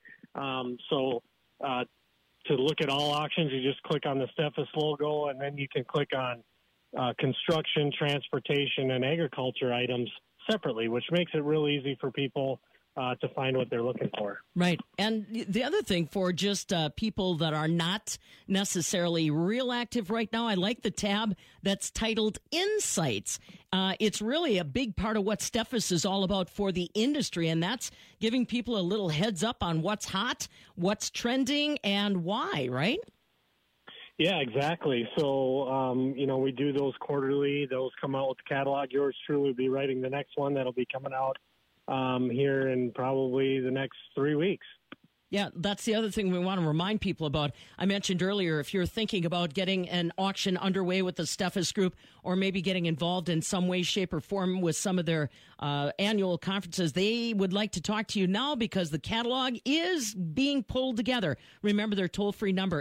To look at all auctions, you just click on the Steffes logo, and then you can click on construction, transportation, and agriculture items separately, which makes it real easy for people to find what they're looking for. Right. And the other thing for just people that are not necessarily real active right now, I like the tab that's titled Insights. It's really a big part of what Steffes is all about for the industry, and that's giving people a little heads up on what's hot, what's trending, and why, right? Yeah, exactly. So, we do those quarterly. Those come out with the catalog. Yours truly will be writing the next one that'll be coming out here in probably the next 3 weeks. Yeah, that's the other thing we want to remind people about. I mentioned earlier, if you're thinking about getting an auction underway with the Steffes Group, or maybe getting involved in some way, shape, or form with some of their annual conferences, they would like to talk to you now because the catalog is being pulled together. Remember their toll-free number,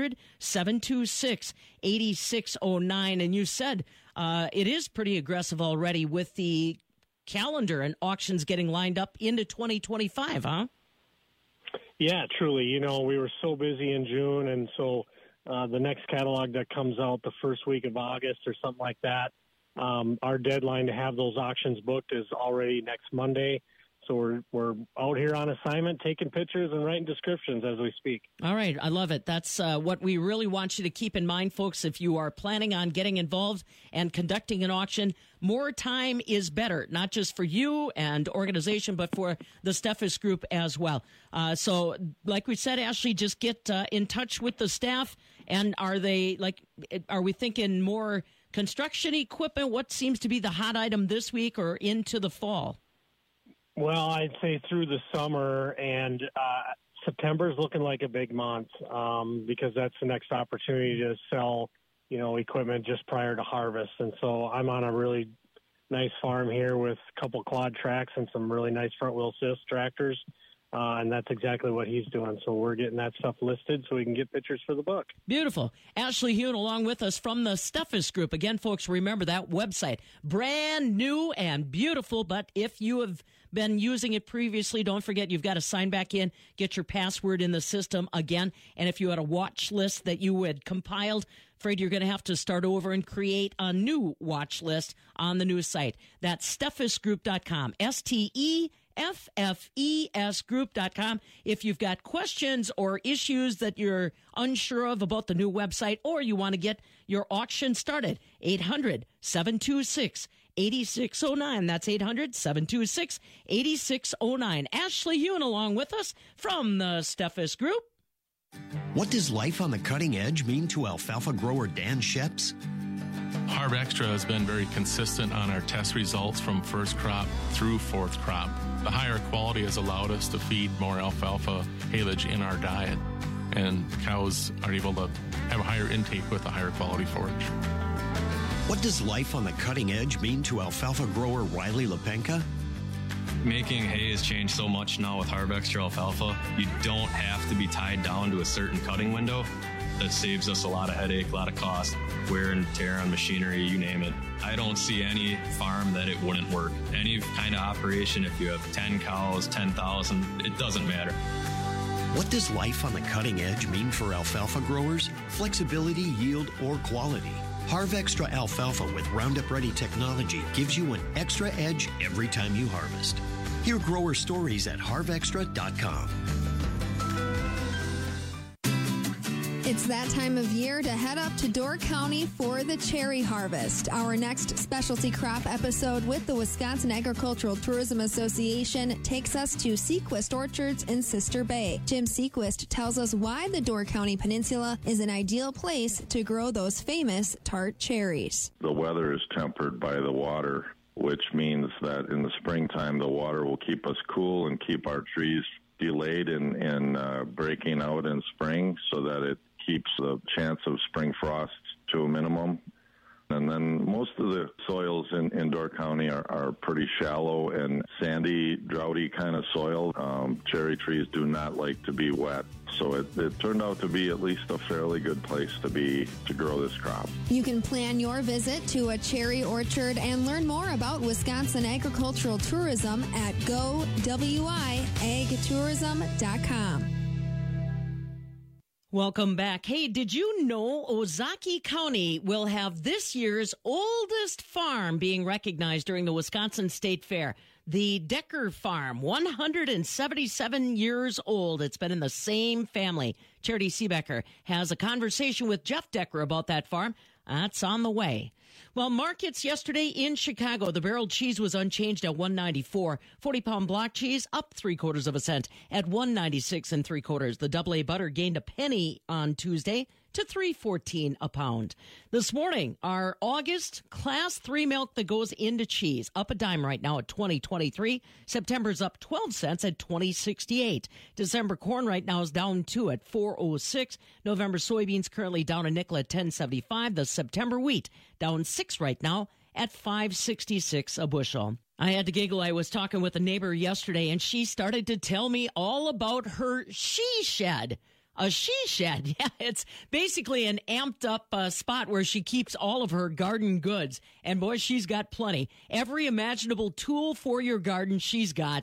800-726-8609. And you said it is pretty aggressive already with the calendar and auctions getting lined up into 2025, huh? Yeah, truly. You know, we were so busy in June, and so the next catalog that comes out the first week of August or something like that, our deadline to have those auctions booked is already next Monday. So we're out here on assignment, taking pictures and writing descriptions as we speak. All right. I love it. That's what we really want you to keep in mind, folks. If you are planning on getting involved and conducting an auction, more time is better, not just for you and organization, but for the Steffes Group as well. So like we said, Ashley, just get in touch with the staff. And are we thinking more construction equipment? What seems to be the hot item this week or into the fall? Well, I'd say through the summer, and September is looking like a big month because that's the next opportunity to sell, equipment just prior to harvest. And so I'm on a really nice farm here with a couple quad tracks and some really nice front-wheel assist tractors, and that's exactly what he's doing. So we're getting that stuff listed so we can get pictures for the book. Beautiful. Ashley Hune along with us from the Steffes Group. Again, folks, remember that website. Brand new and beautiful, but if you have been using it previously, don't forget you've got to sign back in, get your password in the system again. And if you had a watch list that you had compiled, afraid you're going to have to start over and create a new watch list on the new site. That's steffesgroup.com, STEFFES group.com. If you've got questions or issues that you're unsure of about the new website, or you want to get your auction started, 800-726-8609. That's 800-726-8609. Ashley Hune along with us from the Steffes Group. What does life on the cutting edge mean to alfalfa grower Dan Sheps? Harv Extra has been very consistent on our test results from first crop through fourth crop. The higher quality has allowed us to feed more alfalfa haylage in our diet, and cows are able to have a higher intake with a higher quality forage. What does life on the cutting edge mean to alfalfa grower Riley Lepenka? Making hay has changed so much now with Harv Extra alfalfa. You don't have to be tied down to a certain cutting window. That saves us a lot of headache, a lot of cost, wear and tear on machinery, you name it. I don't see any farm that it wouldn't work. Any kind of operation, if you have 10 cows, 10,000, it doesn't matter. What does life on the cutting edge mean for alfalfa growers? Flexibility, yield, or quality? Harv Extra alfalfa with Roundup Ready technology gives you an extra edge every time you harvest. Hear grower stories at harvextra.com. It's that time of year to head up to Door County for the cherry harvest. Our next specialty crop episode with the Wisconsin Agricultural Tourism Association takes us to Sequist Orchards in Sister Bay. Jim Sequist tells us why the Door County Peninsula is an ideal place to grow those famous tart cherries. The weather is tempered by the water, which means that in the springtime the water will keep us cool and keep our trees delayed in breaking out in spring so that it keeps the chance of spring frosts to a minimum. And then most of the soils in Door County are pretty shallow and sandy, droughty kind of soil. Cherry trees do not like to be wet. So it turned out to be at least a fairly good place to grow this crop. You can plan your visit to a cherry orchard and learn more about Wisconsin agricultural tourism at gowiagtourism.com. Welcome back. Hey, did you know Ozaukee County will have this year's oldest farm being recognized during the Wisconsin State Fair? The Decker Farm, 177 years old. It's been in the same family. Charity Seebecker has a conversation with Jeff Decker about that farm. That's on the way. Well, markets yesterday in Chicago, the barrel cheese was unchanged at $1.94. 40-pound block cheese up 3/4 of a cent at $1.96 3/4. The AA butter gained a penny on Tuesday to $3.14 a pound. This morning, our August Class 3 milk that goes into cheese, up a dime right now at $20.23. September's up 12 cents at $20.68. December corn right now is down 2 at $4.06. November soybeans currently down a nickel at $10.75. The September wheat down 6 right now at $5.66 a bushel. I had to giggle. I was talking with a neighbor yesterday, and she started to tell me all about her she shed. A she shed. Yeah, it's basically an amped up spot where she keeps all of her garden goods. And boy, she's got plenty. Every imaginable tool for your garden she's got.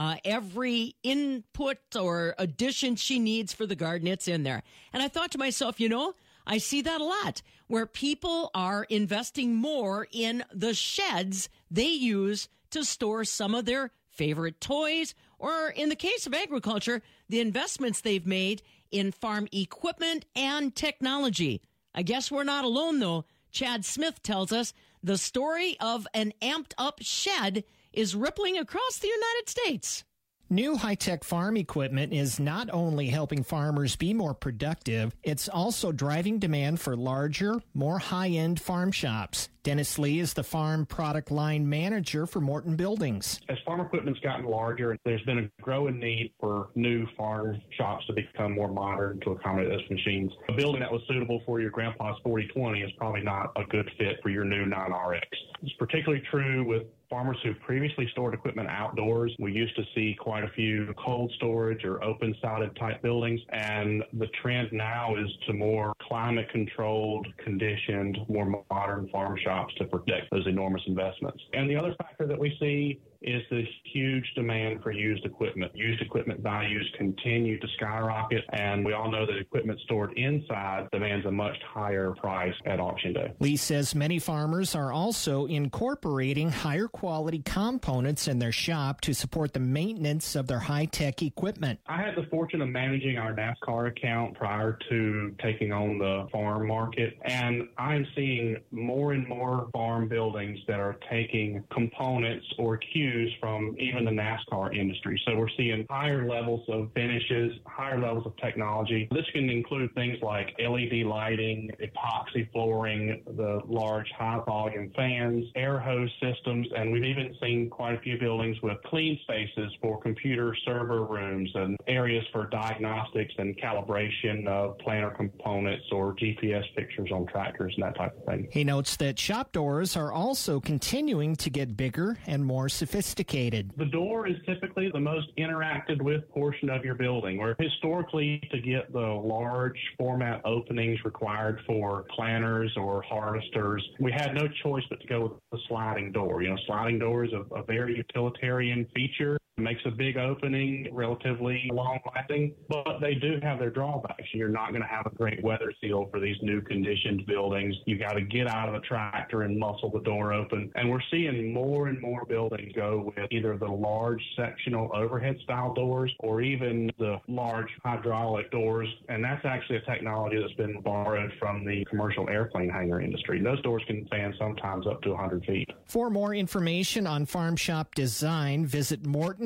Every input or addition she needs for the garden, it's in there. And I thought to myself, I see that a lot, where people are investing more in the sheds they use to store some of their favorite toys, or in the case of agriculture, the investments they've made in farm equipment and technology. I guess we're not alone, though. Chad Smith tells us the story of an amped-up shed is rippling across the United States. New high-tech farm equipment is not only helping farmers be more productive, it's also driving demand for larger, more high-end farm shops. Dennis Lee is the farm product line manager for Morton Buildings. As farm equipment's gotten larger, there's been a growing need for new farm shops to become more modern to accommodate those machines. A building that was suitable for your grandpa's 4020 is probably not a good fit for your new 9RX. It's particularly true with farmers who previously stored equipment outdoors. We used to see quite a few cold storage or open-sided type buildings, and the trend now is to more climate-controlled, conditioned, more modern farm shops to protect those enormous investments. And the other factor that we see is the huge demand for used equipment. Used equipment values continue to skyrocket, and we all know that equipment stored inside demands a much higher price at auction day. Lee says many farmers are also incorporating higher quality components in their shop to support the maintenance of their high-tech equipment. I had the fortune of managing our NASCAR account prior to taking on the farm market, and I'm seeing more and more farm buildings that are taking components or cues from even the NASCAR industry. So we're seeing higher levels of finishes, higher levels of technology. This can include things like LED lighting, epoxy flooring, the large high-volume fans, air hose systems, and we've even seen quite a few buildings with clean spaces for computer server rooms and areas for diagnostics and calibration of planter components or GPS pictures on tractors and that type of thing. He notes that shop doors are also continuing to get bigger and more sophisticated. The door is typically the most interacted with portion of your building, where historically to get the large format openings required for planters or harvesters, we had no choice but to go with the sliding door. Sliding door is a very utilitarian feature. It makes a big opening, relatively long-lasting, but they do have their drawbacks. You're not going to have a great weather seal for these new conditioned buildings. You got to get out of the tractor and muscle the door open. And we're seeing more and more buildings go with either the large sectional overhead style doors or even the large hydraulic doors. And that's actually a technology that's been borrowed from the commercial airplane hangar industry. Those doors can span sometimes up to 100 feet. For more information on farm shop design, visit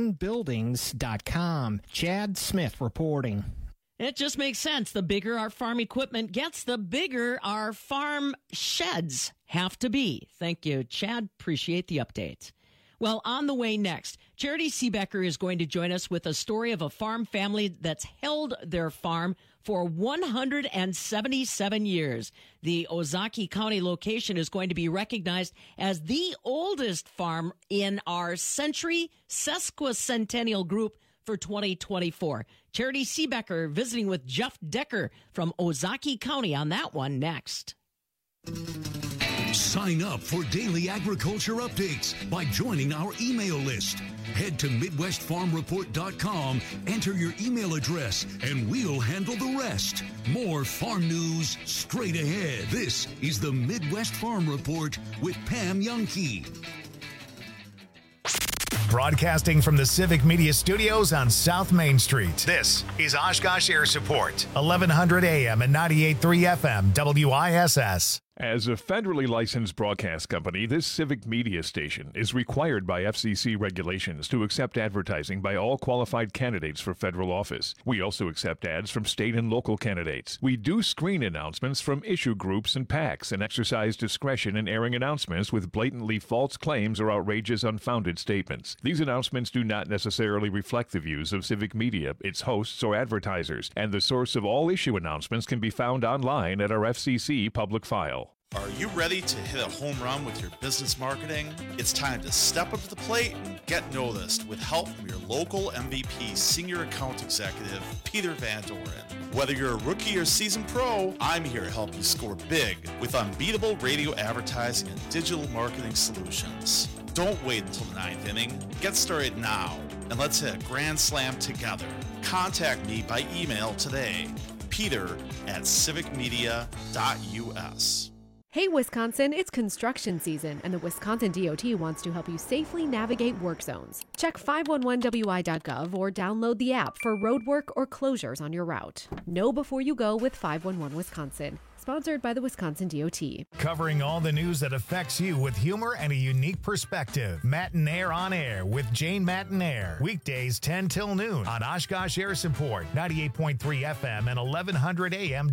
MortonBuildings.com. Chad Smith reporting. It just makes sense. The bigger our farm equipment gets, the bigger our farm sheds have to be. Thank you, Chad. Appreciate the update. Well, on the way next, Charity Seebecker is going to join us with a story of a farm family that's held their farm for 177 years. The Ozaukee County location is going to be recognized as the oldest farm in our Century Sesquicentennial group for 2024. Charity Seebecker visiting with Jeff Decker from Ozaukee County on that one next. Sign up for daily agriculture updates by joining our email list. Head to MidwestFarmReport.com, enter your email address, and we'll handle the rest. More farm news straight ahead. This is the Midwest Farm Report with Pam Youngkey. Broadcasting from the Civic Media Studios on South Main Street, this is Oshkosh Air Support, 1100 AM and 98.3 FM WISS. As a federally licensed broadcast company, this civic media station is required by FCC regulations to accept advertising by all qualified candidates for federal office. We also accept ads from state and local candidates. We do screen announcements from issue groups and PACs and exercise discretion in airing announcements with blatantly false claims or outrageous, unfounded statements. These announcements do not necessarily reflect the views of civic media, its hosts, or advertisers, and the source of all issue announcements can be found online at our FCC public file. Are you ready to hit a home run with your business marketing? It's time to step up to the plate and get noticed with help from your local MVP Senior Account Executive, Peter Van Doren. Whether you're a rookie or seasoned pro, I'm here to help you score big with unbeatable radio advertising and digital marketing solutions. Don't wait until the ninth inning. Get started now, and let's hit a grand slam together. Contact me by email today, peter@civicmedia.us. Hey Wisconsin, it's construction season, and the Wisconsin DOT wants to help you safely navigate work zones. Check 511wi.gov or download the app for roadwork or closures on your route. Know before you go with 511 Wisconsin. Sponsored by the Wisconsin DOT. Covering all the news that affects you with humor and a unique perspective. Matinaire on Air with Jane Matinaire. Weekdays 10 till noon on Oshkosh Air Support, 98.3 FM and 1100 AM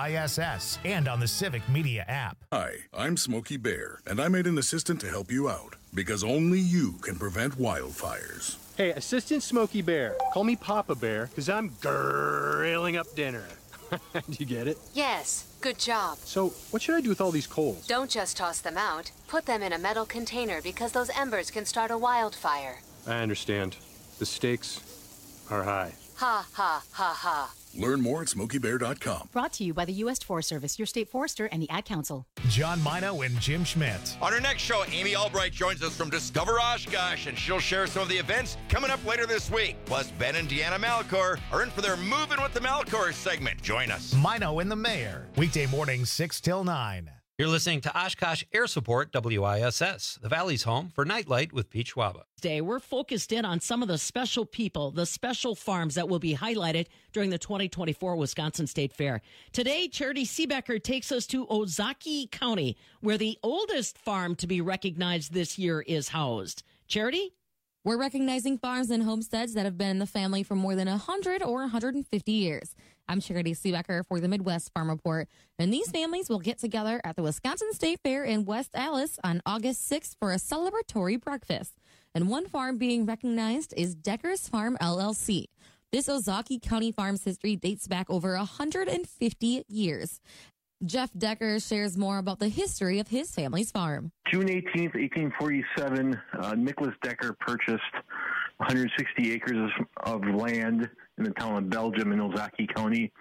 WISS, and on the Civic Media app. Hi, I'm Smokey Bear, and I made an assistant to help you out, because only you can prevent wildfires. Hey, Assistant Smokey Bear, call me Papa Bear, because I'm grilling up dinner. Do you get it? Yes, good job. So, what should I do with all these coals? Don't just toss them out. Put them in a metal container because those embers can start a wildfire. I understand. The stakes are high. Ha, ha, ha, ha. Learn more at SmokeyBear.com. Brought to you by the U.S. Forest Service, your state forester, and the Ad Council. John Mino and Jim Schmidt. On our next show, Amy Albright joins us from Discover Oshkosh, and she'll share some of the events coming up later this week. Plus, Ben and Deanna Malcor are in for their Moving with the Malcor segment. Join us. Mino and the Mayor. Weekday mornings 6 till 9. You're listening to Oshkosh Air Support WISS, the Valley's home for Nightlight with Pete Schwaba. Today, we're focused in on some of the special people, the special farms that will be highlighted during the 2024 Wisconsin State Fair. Today, Charity Seebecker takes us to Ozaukee County, where the oldest farm to be recognized this year is housed. Charity? We're recognizing farms and homesteads that have been in the family for more than 100 or 150 years. I'm Charity Seebecker for the Midwest Farm Report, and these families will get together at the Wisconsin State Fair in West Allis on August 6th for a celebratory breakfast. And one farm being recognized is Decker's Farm, LLC. This Ozaukee County farm's history dates back over 150 years. Jeff Decker shares more about the history of his family's farm. June 18th, 1847, Nicholas Decker purchased 160 acres of land in the town of Belgium in Ozaukee County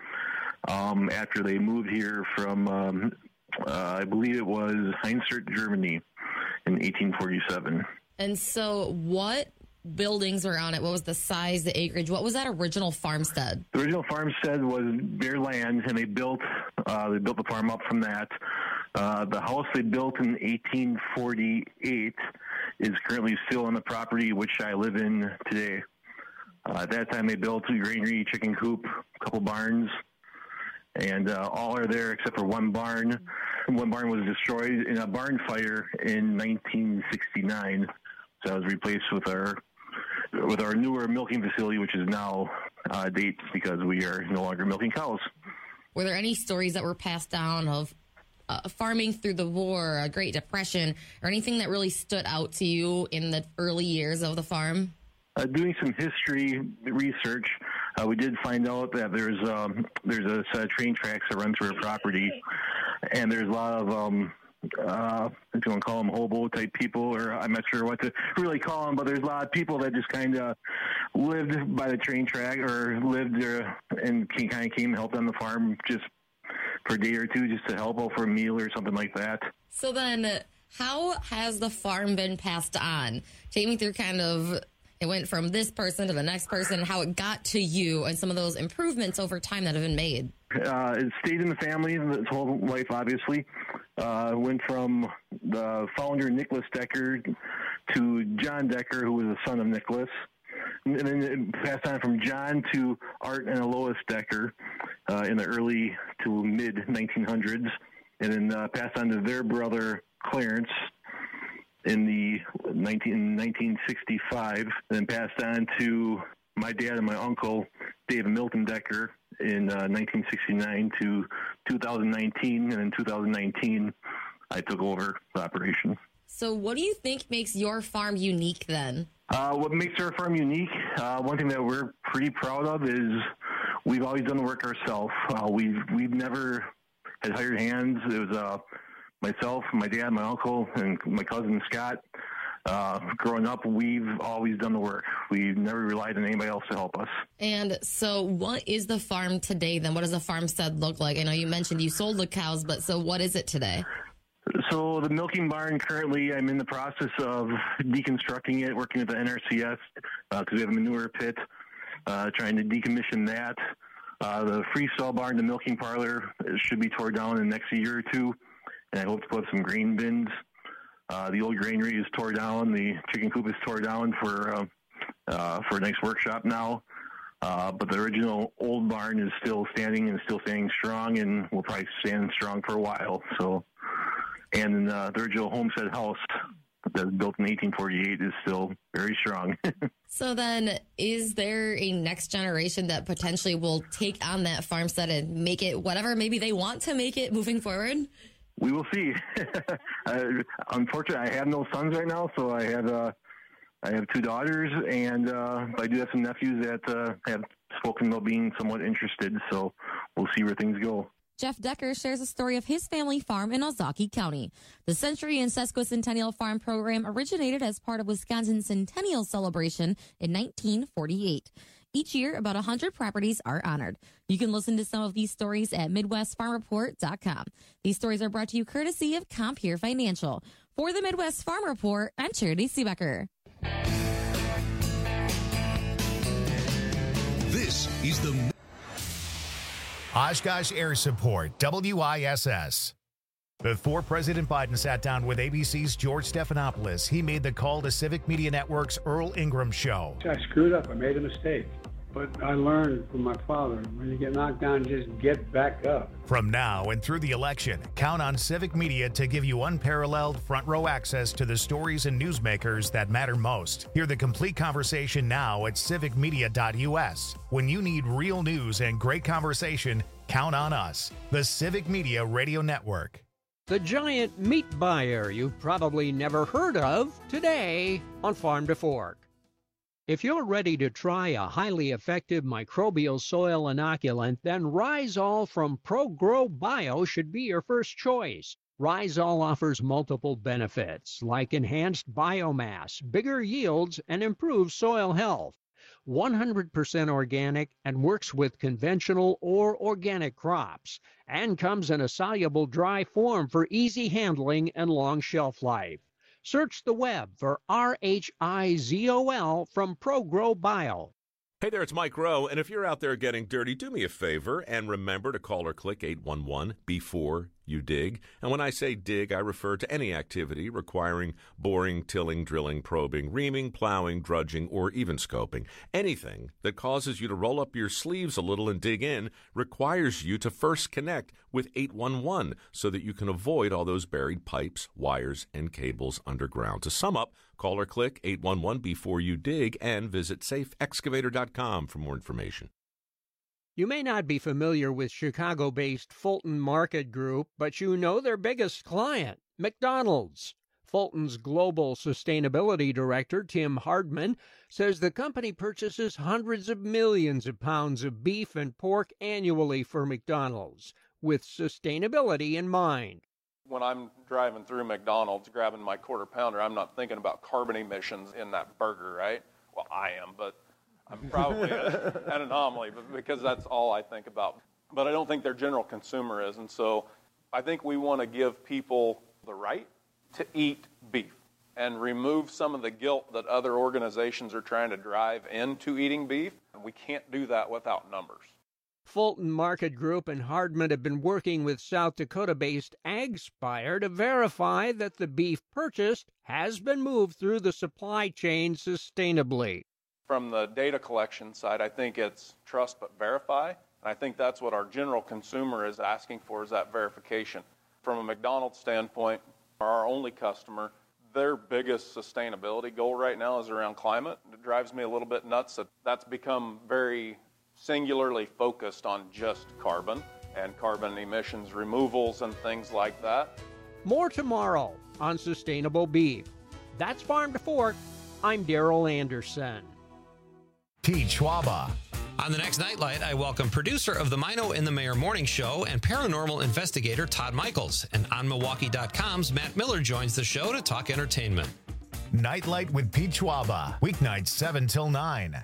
after they moved here from, I believe it was Heinzert, Germany in 1847. And so what buildings were on it? What was the size, the acreage? What was that original farmstead? The original farmstead was bare land, and they built the farm up from that. The house they built in 1848 is currently still on the property which I live in today. At that time, they built a granary, chicken coop, a couple barns, and all are there except for one barn. One barn was destroyed in a barn fire in 1969, so it was replaced with our newer milking facility, which is now dates because we are no longer milking cows. Were there any stories that were passed down of farming through the war, a Great Depression, or anything that really stood out to you in the early years of the farm? Doing some history research, we did find out that there's a set of train tracks that run through our property, and there's a lot of if you want to call them hobo-type people, or I'm not sure what to really call them, but there's a lot of people that just kind of lived by the train track or lived there and kind of came and helped on the farm just for a day or two just to help out for a meal or something like that. So then how has the farm been passed on? Take me through kind of, it went from this person to the next person, how it got to you, and some of those improvements over time that have been made. It stayed in the family its whole life, obviously. Went from the founder, Nicholas Decker, to John Decker, who was the son of Nicholas. And then it passed on from John to Art and Lois Decker in the early to mid-1900s. and then passed on to their brother Clarence in 1965, and then passed on to my dad and my uncle, David Milton Decker, in 1969 to 2019, and in 2019, I took over the operation. So what do you think makes your farm unique then? What makes our farm unique, one thing that we're pretty proud of is we've always done the work ourselves. We've never had hired hands. It was myself, my dad, my uncle, and my cousin Scott. Growing up, we've always done the work. We've never relied on anybody else to help us. And so what is the farm today then? What does the farmstead look like? I know you mentioned you sold the cows, but so what is it today? So the milking barn, currently I'm in the process of deconstructing it, working with the NRCS because we have a manure pit, trying to decommission that. The freestall barn, the milking parlor, should be tore down in the next year or two, and I hope to put some grain bins. The old granary is tore down. The chicken coop is tore down for a nice workshop now. But the original old barn is still standing and still staying strong, and will probably stand strong for a while. So. And the original homestead house that was built in 1848 is still very strong. So then, is there a next generation that potentially will take on that farmstead and make it whatever maybe they want to make it moving forward? We will see. Unfortunately, I have no sons right now, so I have 2 daughters, and I do have some nephews that have spoken about being somewhat interested, so we'll see where things go. Jeff Decker shares a story of his family farm in Ozaukee County. The Century and Sesquicentennial Farm Program originated as part of Wisconsin's Centennial Celebration in 1948. Each year, about 100 properties are honored. You can listen to some of these stories at MidwestFarmReport.com. These stories are brought to you courtesy of Compeer Financial. For the Midwest Farm Report, I'm Charity Seebecker. This is the Oshkosh Air Support, WISS. Before President Biden sat down with ABC's George Stephanopoulos, he made the call to Civic Media Network's Earl Ingram Show. I screwed up. I made a mistake. But I learned from my father, when you get knocked down, just get back up. From now and through the election, count on Civic Media to give you unparalleled front row access to the stories and newsmakers that matter most. Hear the complete conversation now at civicmedia.us. When you need real news and great conversation, count on us, the Civic Media Radio Network. The giant meat buyer you've probably never heard of today on Farm to Fork. If you're ready to try a highly effective microbial soil inoculant, then Rhizol from ProGrow Bio should be your first choice. Rhizol offers multiple benefits like enhanced biomass, bigger yields, and improved soil health. 100% organic and works with conventional or organic crops, and comes in a soluble dry form for easy handling and long shelf life. Search the web for RHIZOL from ProGrow Bio. Hey there, it's Mike Rowe, and if you're out there getting dirty, do me a favor and remember to call or click 811 before you dig. And when I say dig, I refer to any activity requiring boring, tilling, drilling, probing, reaming, plowing, drudging, or even scoping. Anything that causes you to roll up your sleeves a little and dig in requires you to first connect with 811 so that you can avoid all those buried pipes, wires, and cables underground. To sum up, call or click 811 before you dig and visit safeexcavator.com for more information. You may not be familiar with Chicago-based Fulton Market Group, but you know their biggest client, McDonald's. Fulton's Global Sustainability Director, Tim Hardman, says the company purchases hundreds of millions of pounds of beef and pork annually for McDonald's, with sustainability in mind. When I'm driving through McDonald's, grabbing my quarter pounder, I'm not thinking about carbon emissions in that burger, right? Well, I am, but I'm probably an anomaly because that's all I think about. But I don't think their general consumer is. And so I think we want to give people the right to eat beef and remove some of the guilt that other organizations are trying to drive into eating beef. And we can't do that without numbers. Fulton Market Group and Hardman have been working with South Dakota-based AgSpire to verify that the beef purchased has been moved through the supply chain sustainably. From the data collection side, I think it's trust but verify. And I think that's what our general consumer is asking for, is that verification. from a McDonald's standpoint, our only customer, their biggest sustainability goal right now is around climate. It drives me a little bit nuts that that's become very singularly focused on just carbon and carbon emissions removals and things like that. More tomorrow on Sustainable Beef. That's Farm to Fork. I'm Daryl Anderson. Pete Schwaba. On the next Nightlight, I welcome producer of the Mino and the Mayor Morning Show and paranormal investigator Todd Michaels. And on Milwaukee.com's Matt Miller joins the show to talk entertainment. Nightlight with Pete Schwaba. Weeknights 7 till 9.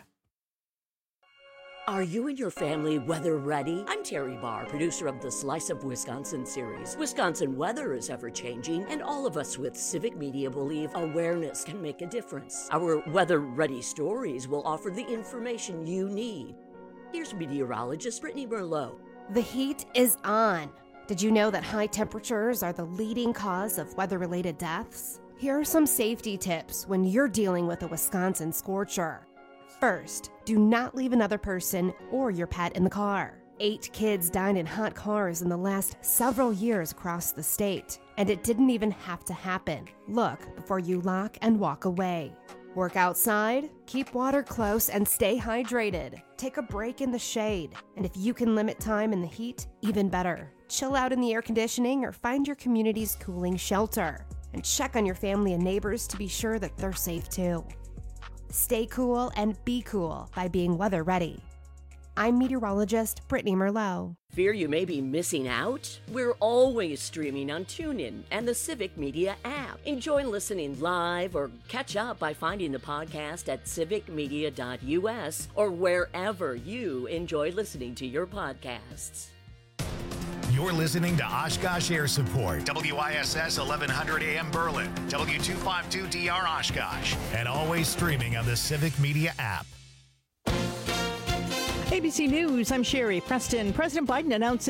Are you and your family weather ready? I'm Terry Barr, producer of the Slice of Wisconsin series. Wisconsin weather is ever-changing, and all of us with Civic Media believe awareness can make a difference. Our weather-ready stories will offer the information you need. Here's meteorologist Brittany Merlot. The heat is on. Did you know that high temperatures are the leading cause of weather-related deaths? Here are some safety tips when you're dealing with a Wisconsin scorcher. First, do not leave another person or your pet in the car. 8 kids died in hot cars in the last several years across the state, and it didn't even have to happen. Look before you lock and walk away. Work outside, keep water close, and stay hydrated. Take a break in the shade, and if you can limit time in the heat, even better. Chill out in the air conditioning or find your community's cooling shelter. And check on your family and neighbors to be sure that they're safe too. Stay cool and be cool by being weather ready. I'm meteorologist Brittany Merlot. Fear you may be missing out? We're always streaming on TuneIn and the Civic Media app. Enjoy listening live or catch up by finding the podcast at civicmedia.us or wherever you enjoy listening to your podcasts. You're listening to Oshkosh Air Support, WISS 1100 AM Berlin, W252DR Oshkosh, and always streaming on the Civic Media app. ABC News, I'm Sherry Preston. President Biden announcing